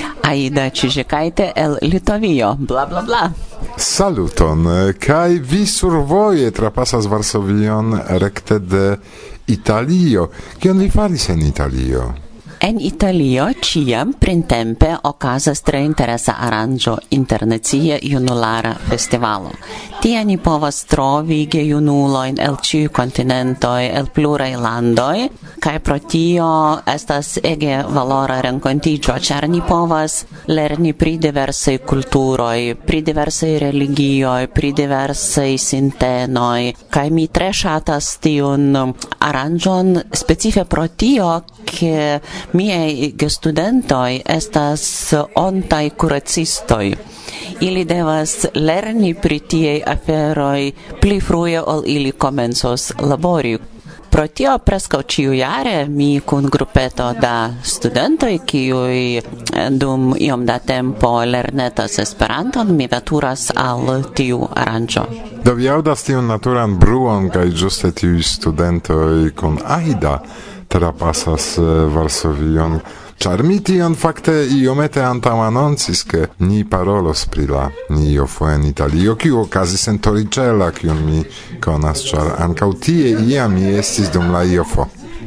Aida Čižikaitė el Litovio, bla bla bla. Saluton, kai vi survoje trapasas Varsovion rekte de Italio. Kion vi faris en Italio? En Italio ciam printempe okazas tre interesa aranĝo internacia junulara festivalo. Tie ni povas trovi gejunulojn el ĉiuj kontinentoj, el pluraj landoj, kaj pro tio estas ege valora renkontiĝo, ĉar ni povas lerni pri diversaj kulturoj, pri diversaj religioj, pri diversaj sintenoj, kaj mi tre ŝatas tiun aranĝon specife pro tio, ke miei gestudentoi estas ontai curacistoi. Ili devas lerni pri tiei aferoi pli frue ol ili komencos labori. Pro tio preskaŭ ĉiujare mi kun grupeto da studentoj, kiuj dum iom da tempo lernetas Esperanton, mi veturas al tiu aranĝo. Do vi aŭdas tiun naturan bruon kaj ĝuste tiuj studentoj kun Aida trapasas Varsovion, ĉar mi tion fakte iomete antaŭanoncis, ke ni parolos pri la Niofo en Italio, kiu okazis en Torricella, kiun mi konas, ĉar ankaŭ tie iam mi estis dum la Iofo.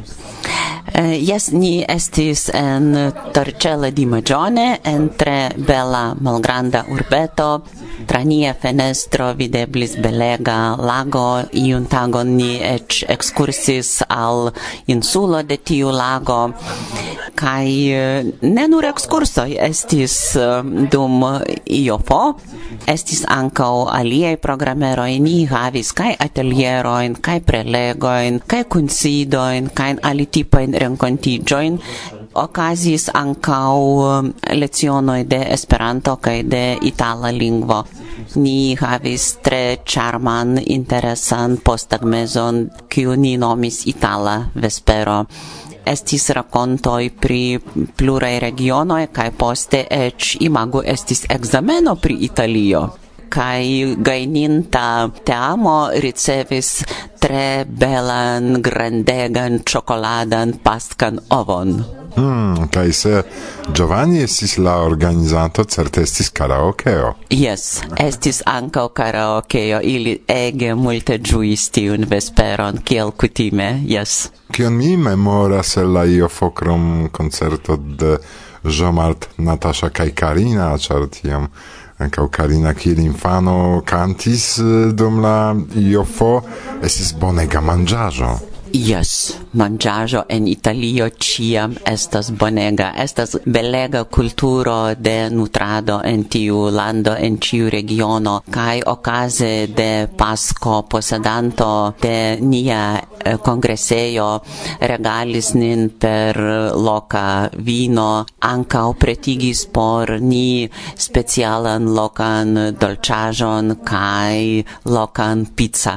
Uh, yes, ni estis en Torricella di Magione, en tre bella malgranda urbeto. Tra nia fenestro videblis belega lago. Iun tagon ni eĉ ekskursis al insulo de tiu lago. Kaj ne nur ekskursoj estis dum Iofo, estis ankaŭ aliaj programeroj. Ni havis kaj atelierojn, kaj prelegojn, kaj kunsidojn, kaj alitipojn renkontiĝojn. Okazis ankaŭ lecionoj de Esperanto kaj de itala lingvo. Ni havis tre ĉarman, interesan posttagmezon, kiu ni nomis Itala Vespero. estis rakontoj pri pluraj regionoj kaj poste eĉ imagu estis ekzameno pri Italio. Kai gaininta teamo ricevis tre belan, grandegan, czokoladan, pastkan ovon. Hmm, kai se Giovanni estis la organizanto, certe estis karaokeo. Yes, estis ankaŭ karaokeo, ili ege multe ĝuis tiun vesperon, kiel kutime, yes. Kion mi memoras el la Iofo krom koncerto de Jean-Marc, Natasha kaj Karina, ĉar tiam ankaŭ Karina kiel infano kantis dum la Iofo, estis bonega manĝaĵo. Yes, manĝaĵo en Italio ĉiam estas bonega, estas belega kulturo de nutrado en tiu lando, en ĉiu regiono, kaj okaze de Pasko posedanto de nia eh, kongresejo regalis nin per loka vino, ankaŭ pretigis por ni specialan lokan dolĉaĵon kaj lokan pizza.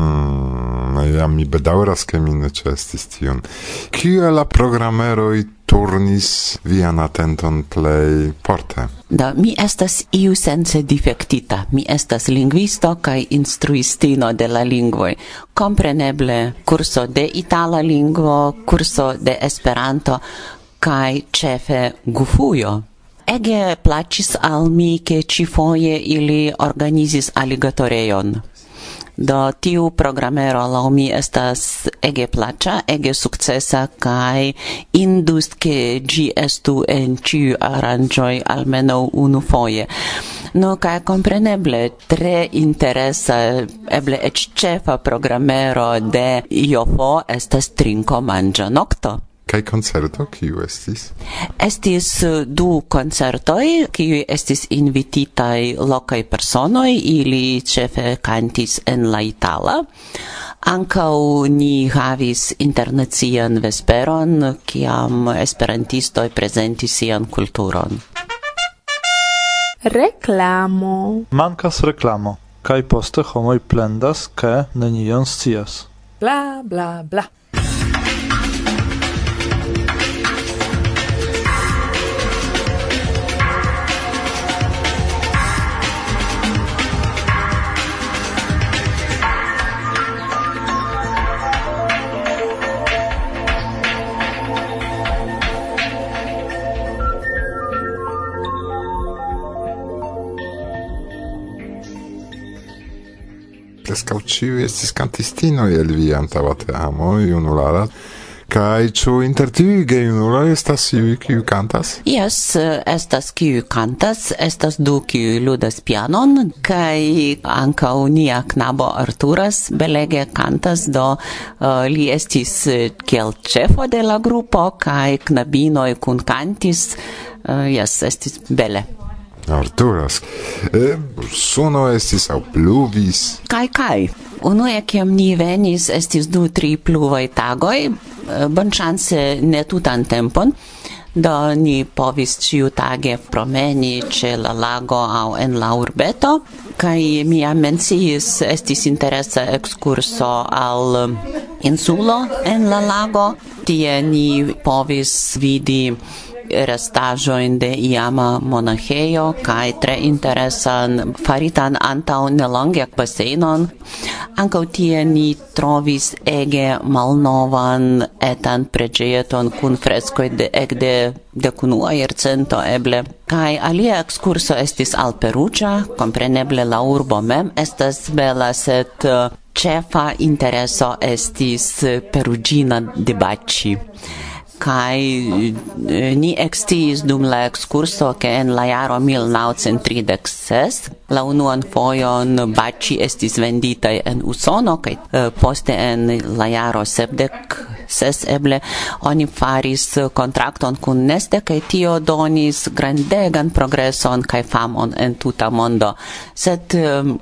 Mm, ja mi bedaŭras, ke mi ne ĉestis tion. Kiu el la programeroj turnis vian atenton plej forte? Da, mi estas iu sense difektita. Mi estas lingvisto kaj instruistino de la lingvoj. Kompreneble kurso de itala lingvo, kurso de Esperanto kaj ĉefe gufujo. Ege plaĉis al mi, ke ĉifoje ili organizis aligatorejon. Do tiu programero laŭ mi estas ege plaĉa, ege sukcesa kaj indus ke ĝi estu en ĉiuj aranĝoj almenaŭ unufoje. No, kaj kompreneble tre interesa, eble eĉ ĉefa programero de Iofo estas trinko manĝa nokto. Kaj koncerto, kiu estis? Estis du koncertoj, kiuj estis invititaj lokaj personoj, ili ĉefe kantis en la itala. Ankaŭ ni havis internacian vesperon, kiam esperantistoj prezentis sian kulturon. Reklamo. Mankas reklamo, kaj poste homoj plendas, ke nenion scias. Bla, bla, bla. Preskaŭ ĉiuj estis kantistinoj el via antaŭa teamo junulara. Kaj ĉu inter tiuj gejunuloj estas iuj kiuj kantas? Yes, estas kiuj kantas, estas du kiuj ludas pianon, kaj ankaŭ nia knabo Arturas belege kantas, do uh, li estis kiel ĉefo de la grupo, kaj knabinoj kunkantis, uh, yes, estis bele. Arturas. Eh, suno estis aŭ pluvis? Kaj kaj. Unue, kiam ni venis, estis du, tri pluvaj tagoj, bonŝance ne tutan tempon, do ni povis ĉiutage promeni ĉe la lago aŭ en la urbeto, kaj mi jam menciis, estis interesa ekskurso al insulo en la lago, tie ni povis vidi restaĵojn de iama monaĥejo kaj tre interesan faritan antaŭ nelonge basejnon. Ankaŭ tie ni trovis ege malnovan etan preĝejeton kun freskoj de ekde dekunua jarcento eble. Kaj alia ekskurso estis al Perugia, kompreneble la urbo mem estas bela, sed ĉefa intereso estis perugina dibaĉi. Kai ni eksciis dum la ekskurso, ke en la jaro mil naŭcent tridek ses la unuan fojon baĉi estis venditaj en Usono, kaj poste en la jaro sepdek ses eble oni faris kontrakton kun Neste, kaj tio donis grandegan progreson kaj famon en tuta mondo. Sed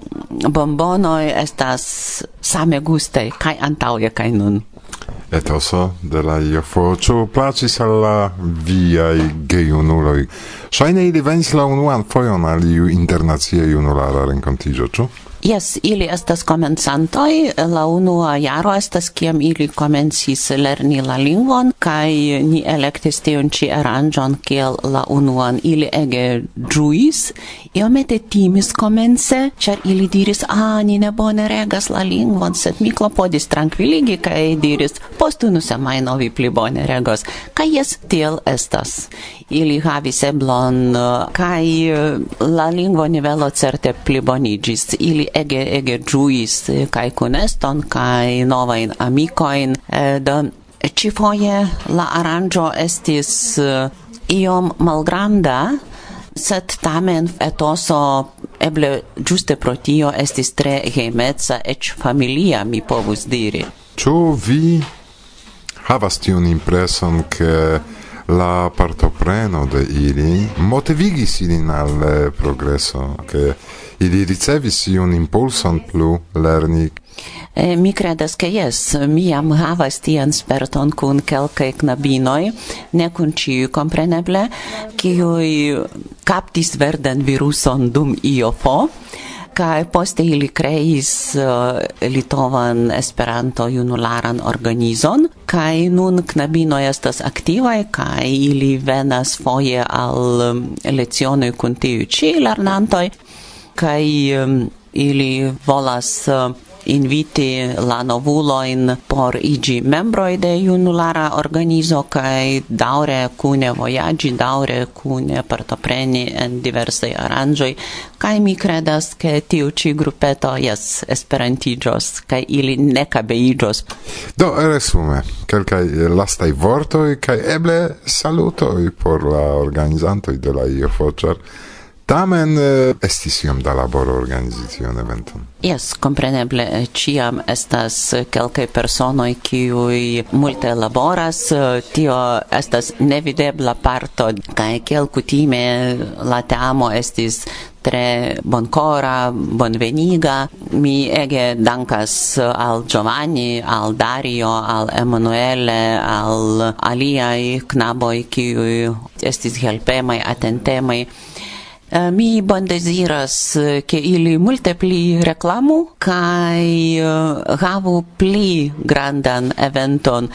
bombonoj estas same gustaj kaj antaŭe kaj nun. Etoso de la Iofo, ĉu plaĉis al la viaj gejunuloj? Ŝajne ili venis la unuan fojon al iu internacia junulara renkontiĝo, ĉu? Yes, ili estas komencantoj, la unua jaro estas kiam ili komencis lerni la lingvon, kaj ni elektis tiun ĉi aranĝon kiel la unuan. Ili ege ĝuis, iomete timis komence, ĉar ili diris: "Ah, ni ne bone regas la lingvon", sed mi klopodis trankviligi kaj diris: "Post unu semajno vi pli bone regos." Kaj jes, tiel estas. Ili havis eblon kaj la lingvo nivelo certe pliboniĝis. Ili ege ege ĝuis kaj kuneston kaj novajn amikojn. Do ĉifoje la aranĝo estis iom malgranda, sed tamen etoso eble ĝuste pro tio estis tre hejmeca, eĉ familia, mi povus diri. Ĉu vi havas tiun impreson, ke la partopreno de ili motivigis ilin al progreso, che ili ricevis iun impulson plu lerni? Eh, mi credas che yes, mi jam havas tian sperton kun kelkaj knabinoj, ne kun ĉiuj kompreneble, kiuj kaptis verdan viruson dum io po, kaj poste ili kreis uh, litovan Esperanto junularan organizon, kaj nun knabinoj estas aktivaj kaj ili venas foje al um, lecionoj kun tiuj ĉi lernantoj, kaj um, ili volas uh, inviti la novulojn por iĝi membroj de junulara organizo kaj daŭre kune vojaĝi, daŭre kune partopreni en diversaj aranĝoj, kaj mi kredas, ke tiu ĉi grupeto jes esperantiĝos kaj ili ne kabeiĝos. Do resume, kelkaj lastaj vortoj kaj eble salutoj por la organizantoj de la I F O, ĉar tamen eh, estis iom da laboro organizi tiun eventon. Yes, kompreneble, ĉiam estas kelkaj personoj kiuj multe laboras, tio estas nevidebla parto, kaj kiel kutime la teamo estis tre bonkora, bonveniga. Mi ege dankas al Giovanni, al Dario, al Emanuele, al aliaj knaboj kiuj estis helpemaj, atentemaj. Mi bon desiras, ke ili multe pli reklamu kaj havu pli grandan eventon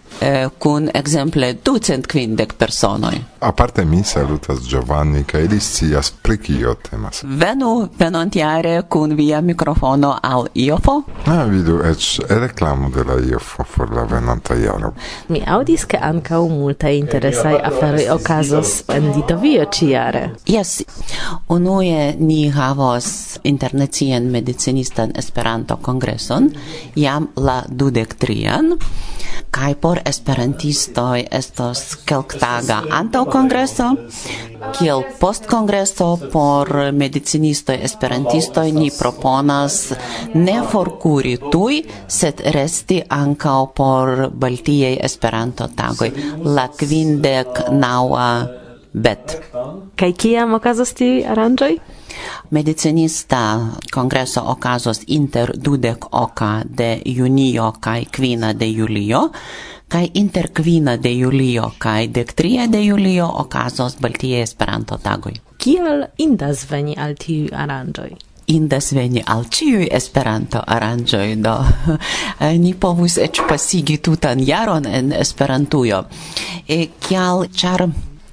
kun exemple ducent kvindek personoj. Aparte mi salutas Giovanni, kaj li scias pri kio temas. Venu venontjare kun via mikrofono al I F O. Ah, vidu eĉ reklamo de la I F O for la venonta jaro. Mi aŭdis, ke ankaŭ multaj interesaj aferoj okazos en Litovio ĉiare. Yes, unue ni havos internacian medicinistan Esperanto-kongreson, jam la dudek trian, kaj por esperantistoj estos kelktaga antaŭkongreso, kiel postkongreso por medicinistoj esperantistoj ni proponas ne forkuri tuj, sed resti ankaŭ por baltiaj Esperanto-tagoj, la kvindek naŭa bet. Kaj kiam okazos tiuj aranĝoj? Medicinista kongreso okazos inter dudek oka de junio kaj kvina de julio, kaj inter kvina de julio kaj dek tria de julio okazos baltiaj Esperanto-tagoj. Kiel indas veni al tiuj aranĝoj? Indas veni al ĉiuj Esperanto-aranĝoj, do ni povus eĉ pasigi tutan jaron en Esperantujo. E, kial, ĉar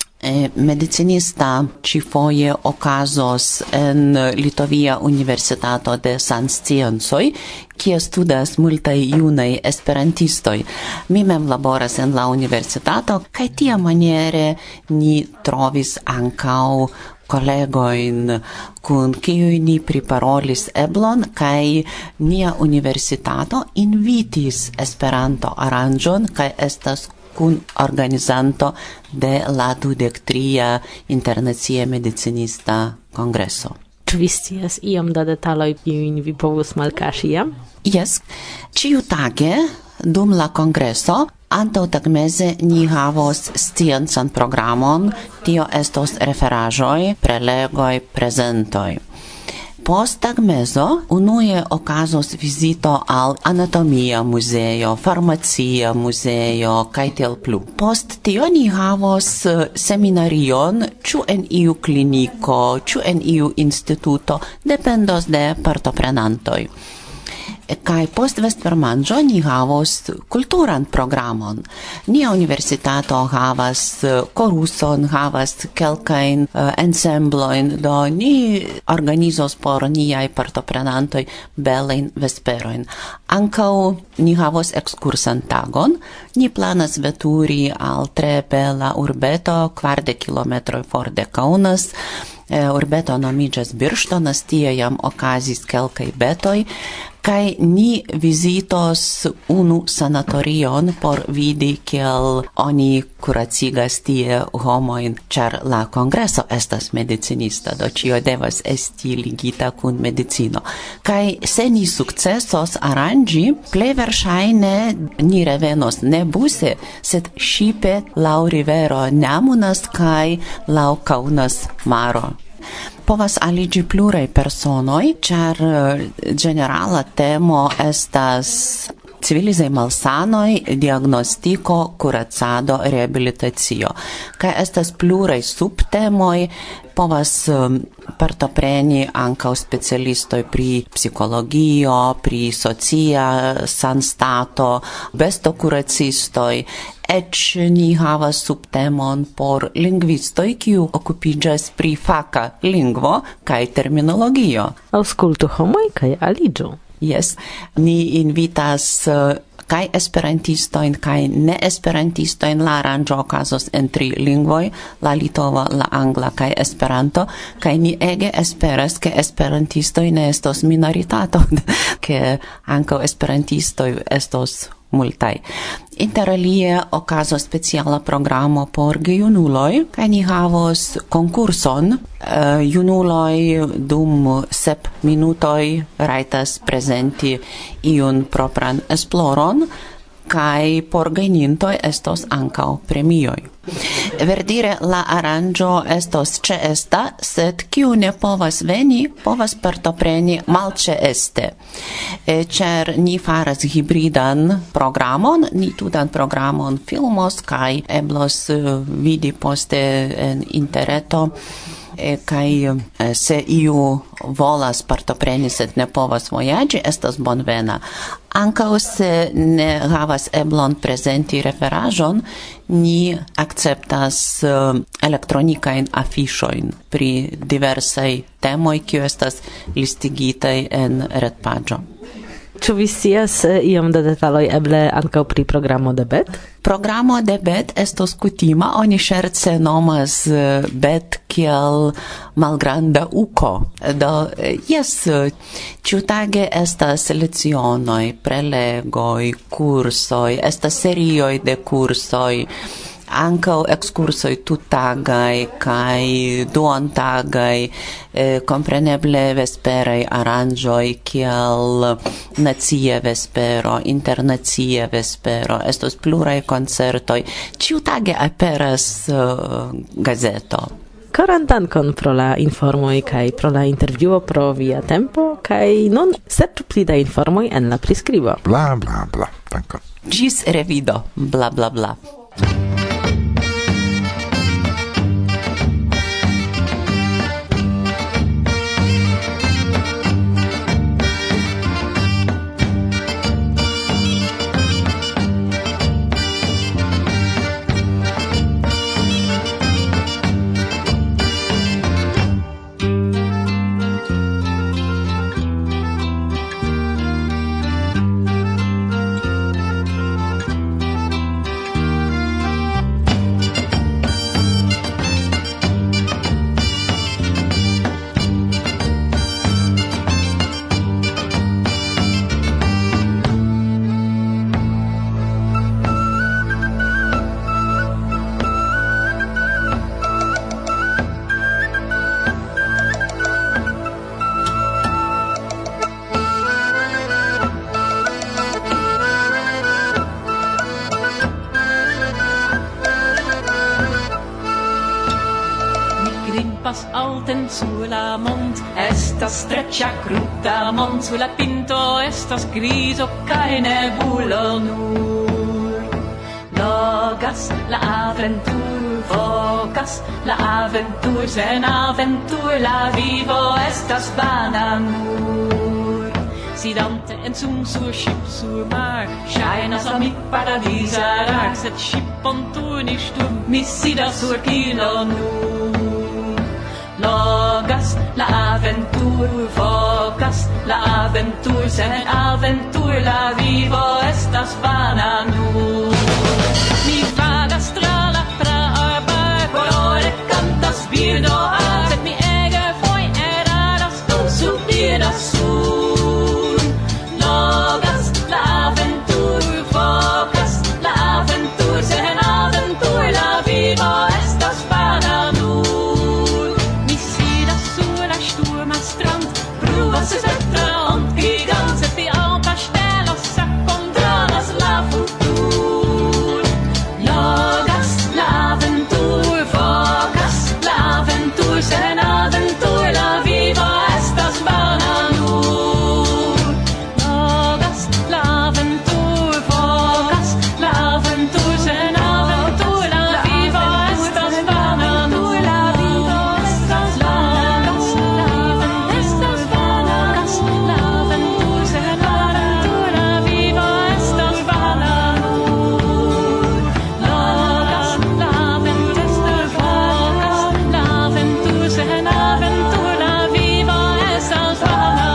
medicinista ĉifoje okazos en Litovia Universitato de Sansciencoj, kie studas multaj junaj esperantistoj. Mi mem laboras en la universitato, kaj tiamaniere ni trovis ankaŭ kolegojn, kun kiuj ni priparolis eblon, kaj nia universitato invitis Esperanto-aranĝon, kaj estas kun organizanto de la dudek tria internacia medicinista kongreso. Ĉu vi scias iom da detaloj, kiujn vi povus malkaŝi jam? Yes, ĉiutage dum la kongreso antaŭtagmeze ni havos sciencan programon, tio estos referaĵoj, prelegoj, prezentoj. Post tagmezo unue okazos vizito al anatomia muzeo, farmacia muzeo kaj tiel plu. Post tio ni havos seminarion, ĉu en iu kliniko, ĉu en iu instituto, dependos de partoprenantoj. Kai post vespermanĝo ni havos kulturan programon. Nia universitato havas koruson, havas kelkajn uh, ensemblojn, do ni organizos por niaj partoprenantoj belajn vesperojn. Ankaŭ ni havos ekskursan tagon. Ni planas veturi al tre bela urbeto, kvardek kilometroj for de Kaunas. Urbeto nomiĝas Birštonas, tie jam okazis kelkaj betoj. Kai ni vizitos unu sanatorion por vidi, kiel oni kuracigas tie homojn, ĉar la kongreso estas medicinista, do ĉio devas esti ligita kun medicino. Kai se ni sukcesos aranĝi, plej verŝajne ni revenos ne buse, sed ŝipe laŭ rivero Nemunas kaj laŭ Kaunas maro. Povas aliĝi pluraj personoj, ĉar ĝenerala temo estas civilizaj malsanoj, diagnostiko, kuracado, rehabilitacio. Kaj estas pluraj subtemoj, povas partopreni ankaŭ specialistoj pri psikologio, pri socia sanstato, bestokuracistoj. Eĉ ni havas subtemon por lingvistoj, kiu okupiĝas pri faka lingvo kaj terminologio. Aŭskultu homoj kaj aliĝu. Yes, ni invitas kaj esperantistojn kaj neesperantistojn. La aranĝo okazos en tri lingvoj, la litova, la angla kaj Esperanto, kaj ni ege esperas, ke esperantistoj ne estos minoritato, ke ankaŭ esperantistoj estos multaj. Inter alie okazo speciala programo por gejunuloj, kaj ni havos konkurson. Uh, junuloj dum sep minutoj rajtas prezenti iun propran esploron, kaj por gajnintoj estos ankaŭ premioj. Verdire la aranĝo estos ĉeesta, sed kiu ne povas veni, povas partopreni malĉeeste. Ĉar ni faras hibridan programon, ni tutan programon filmos kaj eblos vidi poste en interreto. Kai se iu volas partopreni, sed ne povas vojaĝi, estas bonvena. Ankaŭ se ne havas eblon prezenti referaĵon, ni akceptas elektronikajn afiŝojn pri diversaj temoj, kiuj estas listigitaj en retpaĝo. Ĉu vi scias iom da detaloj eble ankaŭ pri programo de Bet? Programo de Bet estos kutima, oni ŝerce nomas Bet kiel malgranda uko. Do jes, ĉiutage estas lecionoj, prelegoj, kursoj, estas serioj de kursoj, ankaŭ ekskursoj tuttagaj kaj duontagaj, eh, kompreneble vesperaj aranĝoj kiel nacia vespero, internacia vespero, estos pluraj koncertoj, ĉiutage aperas uh, gazeto. Koran dankon pro la informoj kaj pro la intervjuo, pro via tempo, kaj nun serĉu pli da informoj en la priskribo. Bla bla bla, dankon. Ĝis revido, bla bla bla. mont sulla mont estas streccia cruta mont sulla pinto estas griso kaj nebulo nur logas la aventur focas la aventur sen aventur la vivo estas vana nur sidante en zum sur ship sur mar shainas a mit paradisar set ship on tur nicht du mi sidas sur kilo nur logas la aventur focas la aventur sen aventur la vivo estas vana nur mi vagas tra la tra arbor colore cantas birdo set mi ege foi eraras dum subidas sur logas la aventur focas la aventur sen aventur la vivo estas vana nur mi sidas sur la sturma strand bruvas etra und gigant set vi alta stelos sacondranas la futur logas la aventur focas la aventur sen aventur la vivo estas vana nur logas la aventur focas la aventur sen aventur la vivo estas vana nur la vivo estas logas la aventur estas vana la aventur sen aventur la vivo estas vana nur logas la aventur focas la aventur sen aventur la vivo estas vana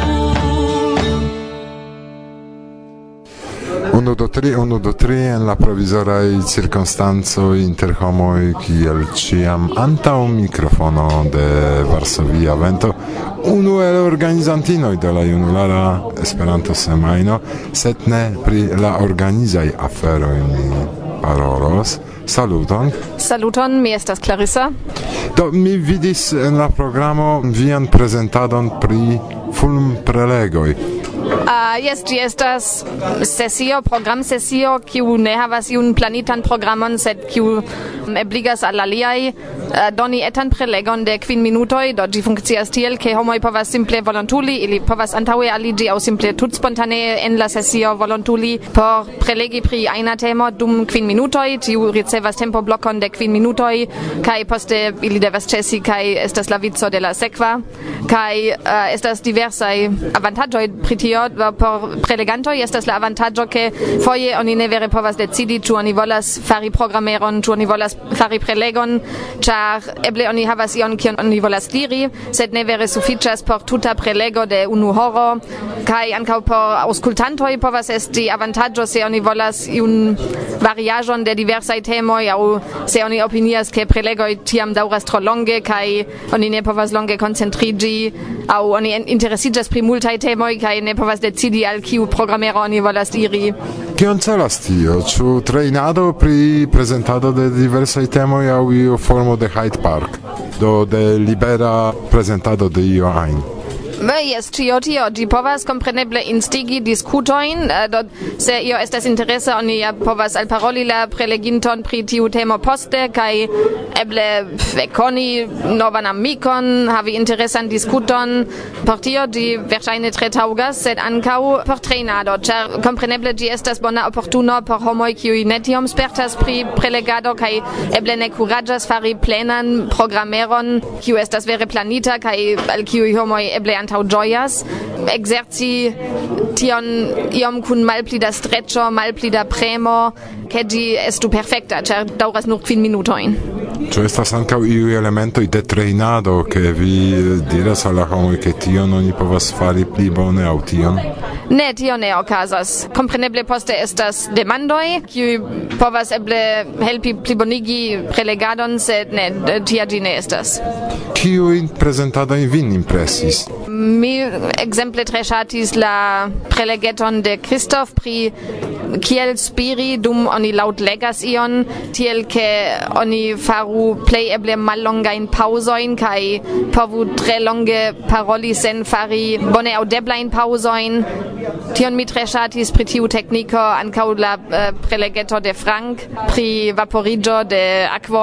Unu do tri, unu do tri en la provizoraj cirkonstancoj inter homoj kiel ĉiam antaŭ mikrofono de Varsovia Vento, unu el organizantinoj de la junulara Esperanto-semajno, sed ne pri la organizaj aferoj mi parolos. Saluton. Saluton, mi estas Clarissa. Do mi vidis en la programo vian prezentadon pri fulmprelegoj. Uh, yes, ĝi estas sesio, programsesio, kiu ne havas iun planitan programon, sed kiu ebligas al aliaj uh, doni etan prelegon de kvin minutoj, do ĝi funkcias tiel, ke homoj povas simple volontuli, ili povas antaŭe aliĝi aŭ simple tutspontane en la sesio volontuli por prelegi pri ajna temo dum kvin minutoj, tiu ricevas tempoblokon de kvin minutoj, kaj poste ili devas ĉesi kaj estas la vico de la sekva, kaj uh, estas diversaj avantaĝoj pri tio. Por prelegantoj estas la avantaĝo, ke foje oni ne vere povas decidi ĉu oni volas fari programeron, ĉu oni volas fari prelegon, ĉar eble oni havas ion kion oni volas diri, sed ne vere sufiĉas por tuta prelego de unu horo, kaj ankaŭ por aŭskultantoj povas esti avantaĝo se oni volas iun variaĵon de diversaj temoj aŭ se oni opinias ke prelegoj tiam daŭras tro longe kaj oni ne povas longe koncentriĝi aŭ oni interesiĝas pri multaj temoj kaj ne povas decidi al kiu programero oni volas iri. Kion celas tio? Ĉu trejnado pri prezentado de diversaj temoj aŭ iu formo de Hyde Park? Do de libera prezentado de io ajn? Yes, tio tio, ĝi povas kompreneble instigi diskutojn, do se io estas interesa oni ja povas alparoli la preleginton pri tiu temo poste kaj eble ekoni novan amikon, havi interesan diskuton. Por tio ĝi verŝajne tre taŭgas, sed ankaŭ por trejnado, ĉar kompreneble ĝi estas bona oportuno por homoj kiuj ne tiom spertas pri prelegado kaj eble ne kuraĝas fari plenan programeron kiu estas vere planita kaj al kiuj homoj eble antaŭ ĝojas ekzerci tion iom kun malpli da streĉo, malpli da premo, ke ĝi estu perfekta, ĉar daŭras nur kvin minutojn. Ĉu estas ankaŭ iuj elementoj de trejnado, ke vi diras al la homoj, ke tion oni povas fari pli bone aŭ tion? Ne, tio ne okazas. Kompreneble poste estas demandoj, kiuj povas eble helpi plibonigi prelegadon, sed ne, tia ĝi ne estas. Kiujn prezentadojn vin impresis? Mi ekzemple tre ŝatis la prelegeton de Christoph pri kiel spiri dum oni laŭtlegas ion, tiel ke oni faru plej eble mallongajn paŭzojn kaj povu tre longe paroli sen fari bone aŭdeblajn paŭzojn. Tion mi tre ŝatis pri tiu tekniko, ankaŭ la uh, prelegeto de Frank pri vaporiĝo de akvo.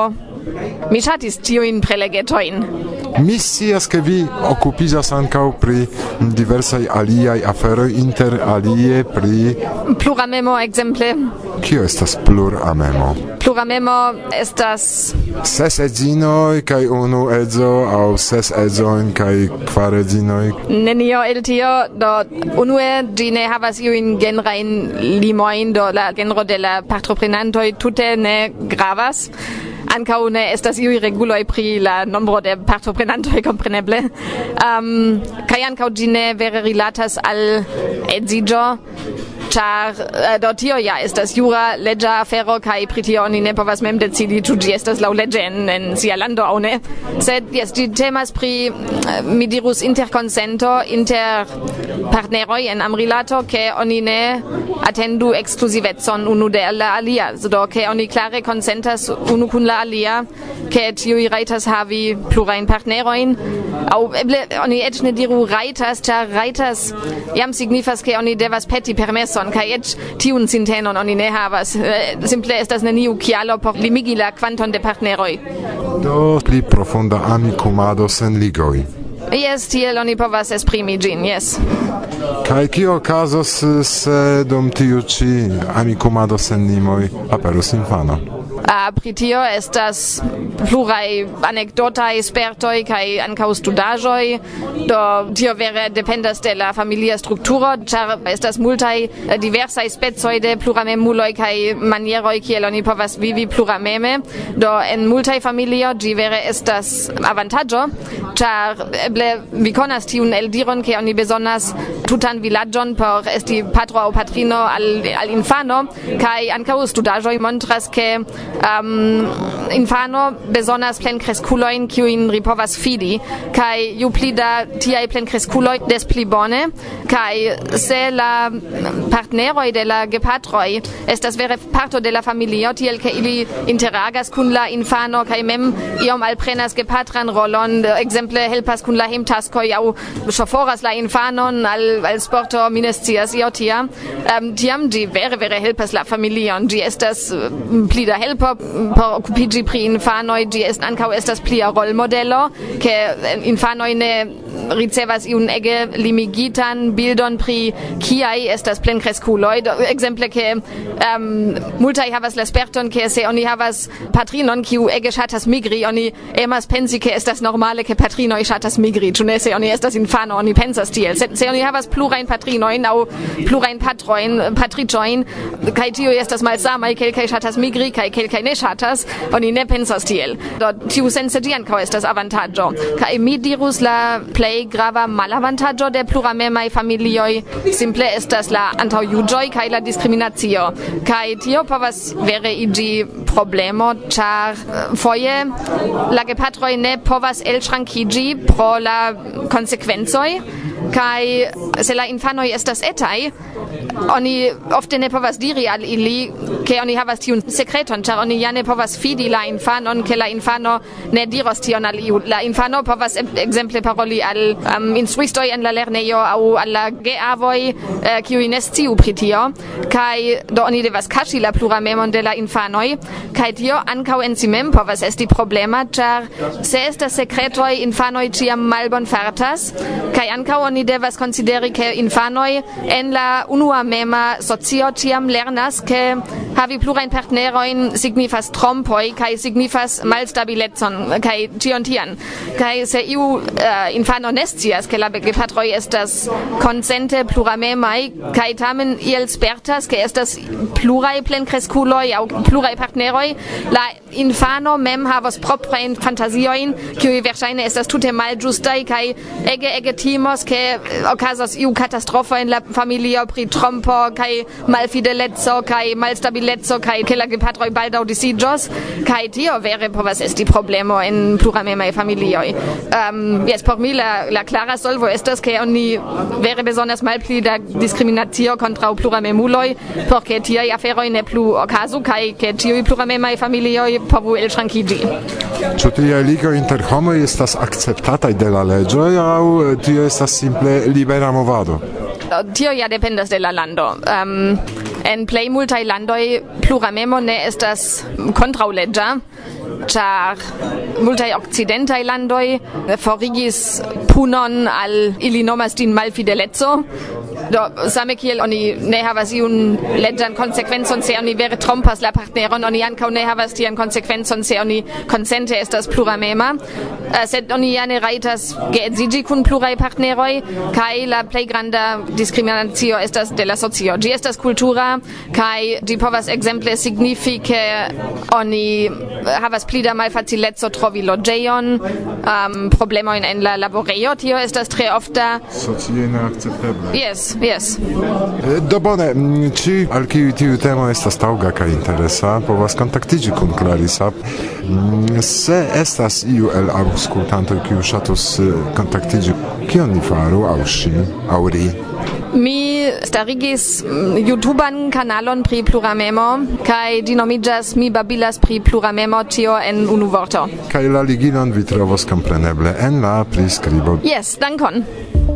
mi ŝatis tiujn prelegetojn. Mi scias che vi occupizas ankaŭ pri diversaj aliaj aferoj, inter alie pri Pluramemo ekzemple. Kio estas pluramemo? Pluramemo estas ses edzinoj kaj unu edzo aŭ ses edzojn kaj kvar edzinoj. Nenio el tio, do unue ĝi ne havas iujn genrajn limojn, do la genro de la partoprenantoj tute ne gravas. Ankaŭ ne estas iuj reguloj pri la nombro de partoprenantoj, kompreneble. Um, kaj ankaŭ ĝi ne vere rilatas al edziĝo, ĉar uh, do tio ja estas jura leĝa afero kaj pri tio oni ne povas mem decidi ĉu ĝi estas laŭleĝe en, en sia lando aŭ ne. Sed jes, ĝi temas pri, uh, mi dirus, interkonsento inter partneroj en amrilato, ke oni ne atendu ekskluzivecon unu de la alia, do ke oni klare konsentas unu kun la alia, ke tiuj rajtas havi plurajn partnerojn, aŭ eble oni eĉ ne diru rajtas, ĉar rajtas jam signifas, ke oni devas peti permeson, kaj eĉ tiun sintenon oni ne havas. Simple estas neniu kialo por limigi la kvanton de partneroj. Do pli profunda amikumado sen ligoj. Jes, tiel oni povas esprimi ĝin, jes. Kaj kio okazos, se dum tiu ĉi amikumado sen limoj aperos infano? Uh, pri tio estas pluraj anekdotaj spertoj kaj ankaŭ studaĵoj, do tio vere dependas de la familia strukturo, ĉar estas multaj diversaj specoj de pluramemuloj kaj manieroj kiel oni povas vivi plurameme, do en multaj familioj ĝi vere estas avantaĝo, ĉar eble vi konas tiun eldiron, ke oni bezonas tutan vilaĝon por esti patro aŭ patrino al, al infano, kaj ankaŭ studaĵoj montras, ke Um, infano bezonas plenkreskulojn, kiujn ri povas fidi, kaj ju pli da tiaj plenkreskuloj, des pli bone, kaj se la partneroj de la gepatroj estas vere parto de la familio, tiel ke ili interagas kun la infano kaj mem iom alprenas gepatran rolon, ekzemple helpas kun la hejmtaskoj aŭ ŝoforas la infanon al, al sporto, mi ne scias, io tia. Um, tiam ĝi vere vere helpas la familion, ĝi estas pli da helpo por okupiĝi pri infanoj, ĝi est ankaŭ estas plia rolmodelo, ke infanoj ne ricevas iun ege limigitan bildon pri kiaj estas plenkreskuloj. Ekzemple, ke um, multaj havas la sperton, ke se oni havas patrinon kiu ege ŝatas migri, oni emas pensi, ke estas normale, ke patrinoj ŝatas migri, ĉu ne? Se oni estas infano, oni pensas tiel. Se, se oni havas plurajn patrinojn aŭ plurajn patrojn, patriĉojn, kaj tiuj estas malsamaj, kelkaj ŝatas migri kaj kelkaj ne ŝatas, oni ne pensas tiel. Do tiu sense ĝi ankaŭ estas avantaĝo. Kaj mi dirus la plej grava malavantaĝo de pluramemaj familioj simple estas la antaŭjuĝoj kaj la diskriminacio. Kaj tio povas vere iĝi problemo, ĉar foje la gepatroj ne povas elŝrankiĝi pro la konsekvencoj, kaj se la infanoj estas etaj, oni ofte ne povas diri al ili, ke oni havas tiun sekreton, ĉar oni ja ne povas fidi la infanon, ke la infano ne diros tion al iu. La infano povas ekzemple paroli al um, instruistoj en la lernejo aŭ al la geavoj, uh, kiuj ne sciu pri tio, kaj do oni devas kaŝi la pluramemon de la infanoj, kaj tio ankaŭ en si mem povas esti problema, ĉar se estas sekretoj, infanoj ĉiam malbonfartas, kaj ankaŭ oni devas konsideri, ke infanoj en la unua mema socio ĉiam lernas, ke havi plurajn partnerojn signifas trompoj kaj signifas malstabilecon kaj ĉion tian. Kaj se iu uh, infano ne scias, ke la gepatroj estas konsente pluramemaj kaj tamen iel spertas, ke estas pluraj plenkreskuloj aŭ pluraj partneroj, la infano mem havas proprajn fantaziojn, kiuj verŝajne estas tute malĝustaj kaj ege ege timos, ke okazos iu katastrofo en la familio pri trompo kaj malfideleco kaj malstabileco kaj ke la gepatroj baldaŭ disiĝos, kaj tio vere povas esti problemo en pluramemaj familioj. Um, yes, por mi la, la klara solvo estas, ke oni vere bezonas malpli da diskriminacio kontraŭ pluramemuloj, por ke tiaj aferoj ne plu okazu kaj ke tiuj pluramemaj familioj povu elŝrankiĝi. Ĉu tiaj ligoj inter homoj estas akceptataj de la leĝoj aŭ tio estas simple libera movado? Tio ja dependas de la lando. Um, en plej multaj landoj pluramemo ne estas kontraŭleĝa, ĉar multaj okcidentaj landoj forigis punon al ili nomas ĝin malfideleco. Do same kiel oni ne havas iun leĝan konsekvencon se oni vere trompas la partneron, oni ankaŭ ne havas tian konsekvencon se oni konsente estas pluramema, uh, sed oni ja ne rajtas geedziĝi kun pluraj partneroj, kaj la plej granda diskriminacio estas de la socio. Ĝi estas kultura kaj ĝi povas ekzemple signifi ke oni havas pli da malfacileco trovi loĝejon, um, problemojn en la laborejo, tio estas tre ofta. Socie neakcepteble. Yes. Yes. Do bone, ci al kiu tiu temo estas taŭga kaj interesa, povas kontaktiĝi kun Clarissa. Se estas iu el aŭskultantoj kiu ŝatus kontaktiĝi, kion ni faru, aŭ ŝi, aŭ ri? Mi starigis YouTuban kanalon pri pluramemo, kaj ĝi nomiĝas Mi babilas pri pluramemo, tio en unu vorto. Kaj la ligilon vi trovos kompreneble en la priskribo. Yes, dankon.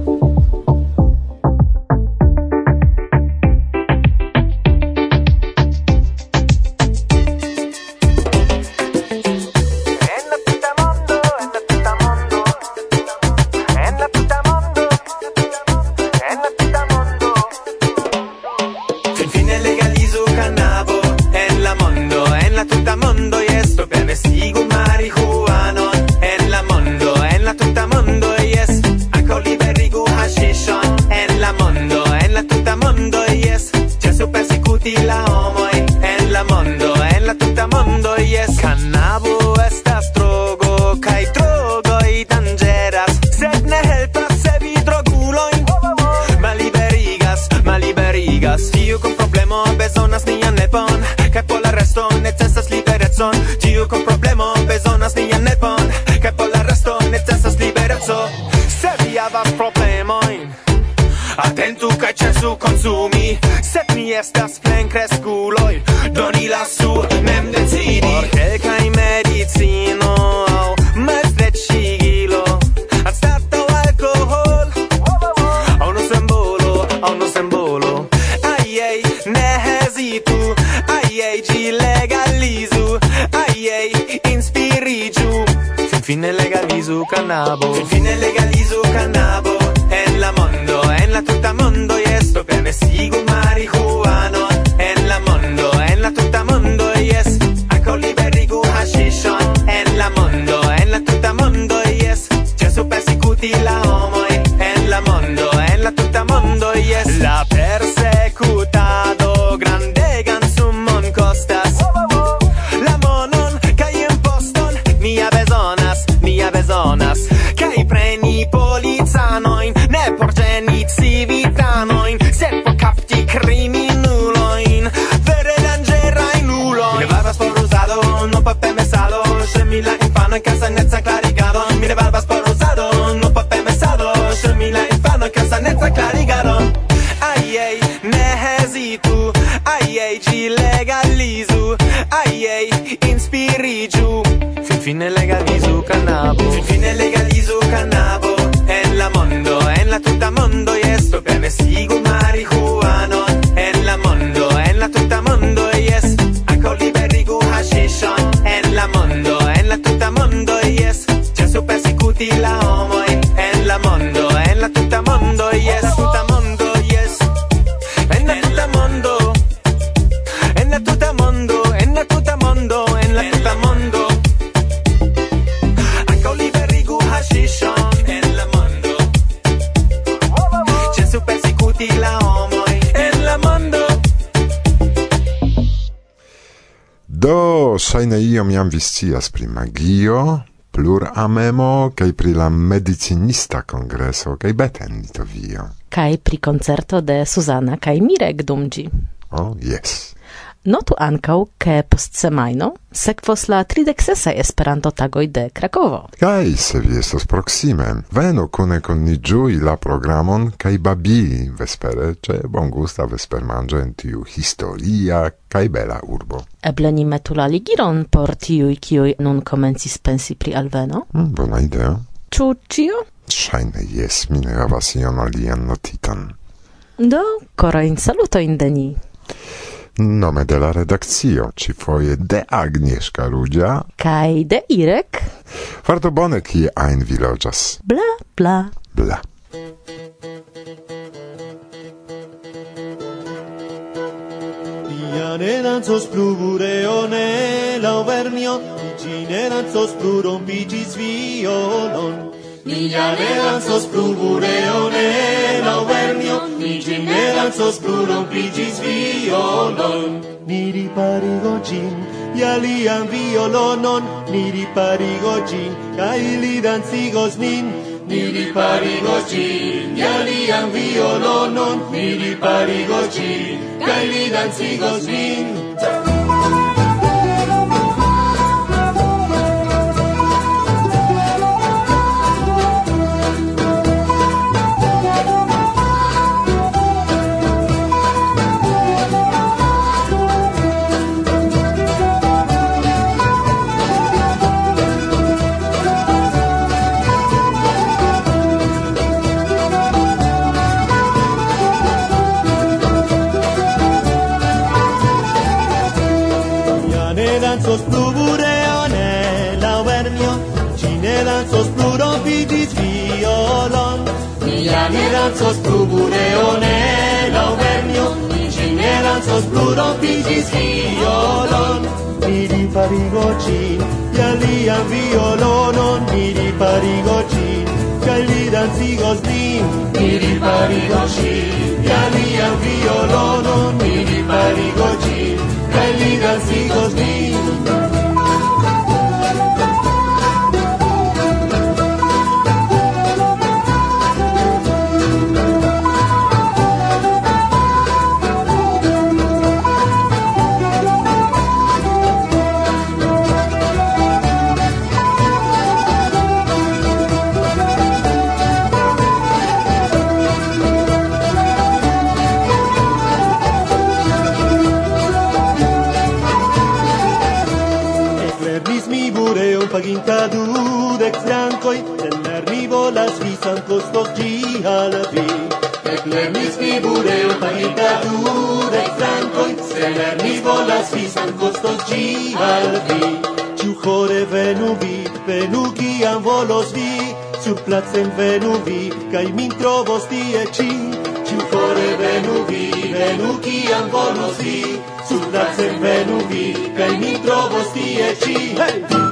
Tiu con problemo bezonas nian helpon, kaj por la resto necesas libereco. Se vi havas problemojn, atentu kaj ĉesu konsumi. Sed ni estas plenkreskuloj, do ni lasu mem decidi. Por kelkaj medicino aŭ malstreĉigilo, anstataŭ alkohol, aŭ nocembolo, aŭ nocembolo. Aj, aj, ne hezitu, aj, aj, ĝi legalizu. Ai, inspiriĝu, finfine legalizu kanabo. Finfine legalizu kanabo en la mondo, en la tuta mondo, yes, do permesigu marihuanon en la mondo, en la tuta mondo, yes, ankaŭ liberigu haŝiŝon en la mondo, en la tuta mondo, yes, ĉesu persekuti la homojn en la mondo, en la tuta mondo, yes. La persekutado grandegan sumon kostas. Bezonas, kaj preni policanojn, ne por ĝeni civitanojn, sed por kapti kriminulojn, vere danĝerajn nulojn. Mi ne varbas por uzado, no por permesado, ŝemi la infanojn kaj sanecan klarigadon. Mi ne varbas por uzado, no por permesado, ŝemi la infanojn kaj sanecan klarigadon. Aj, aj, ne hezitu, aj, aj, ĝi legalizu, aj, aj, inspiriĝu. Finfine legalizu kanabo. Finfine legalizu kanabo en la mondo, en la tuta mondo, yes, do permesigu marihuanon en la mondo, en la tuta mondo, yes, ankaŭ liberigu haŝiŝon en la mondo, en la tuta mondo, yes, ĉesu persekuti la homojn en la mondo, en la tuta mondo, yes, tuta mondo, yes, en la tuta mondo, en la tuta mondo, en la tuta mondo, en la tuta mondo. En la mondo, ĉesu persekuti la homojn en la mondo. Do ŝajne iom jam vi scias pri magio, pluramemo kaj pri la medicinista kongreso kaj beten Litovio. Kaj pri koncerto de Suzana kaj Mirek dum ĝi. Oh, yes. Notu ankaŭ, ke post semajno sekvos la tridek sesaj Esperanto-tagoj de Krakovo. Kaj se vi estos proksime, venu kune kun ni ĝui la programon kaj babili vespere ĉe bongusta vespermanĝo en tiu historia kaj bela urbo. Eble ni metu la ligiron por tiuj, kiuj nun komencis pensi pri alveno? Mm, bona ideo. Ĉu ĉio? Ŝajne jes, mi ne havas ion alian notitan. Do, korajn salutojn de ni. Nome de la redakcio, ci foje de Agnieszka Rudzia kaj de Irek. Farto bone, kie ein vi loĝas. Bla, bla. Bla. Ja ne dancos plu bureone la Auvernio, ci ne dancos plu rompigis violon. Ja ne dancos plu bureone la Auvernio, ci ne dancos plu rompigis violon. Ni riparigo gin, ja lian violonon, ni riparigo gin, kaj li dancigos nin. Ni riparigo gin, ja lian violonon, ni riparigo gin, kaj li dancigos nin. Danzos plu bureone la Auvernio, ci ne danzos plu rompigis violon. Ja ne danzos plu bureone la Auvernio, ci ne danzos plu rompigis violon. Mi riparigo cin, ja lian violonon, mi riparigo cin, kaj li dancigos nin. Mi riparigo cin, ja lian violonon, mi riparigo cin, kaj li dancigos nin. Paginta dudek frankoj, sen lerni volas vi san kostos ĝi al vi. Eklernis mi bureo paginta dudek frankoj, sen lerni volas vi san kostos ĝi al vi. Ĉiu ĥore venu vi, venu kiam volos vi, surplacen venu vi, kaj min trovos tie ĉi. Ĉiu ĥore venu vi, venu kiam volos vi, surplacen venu vi, kaj min trovos tie ĉi. Hey!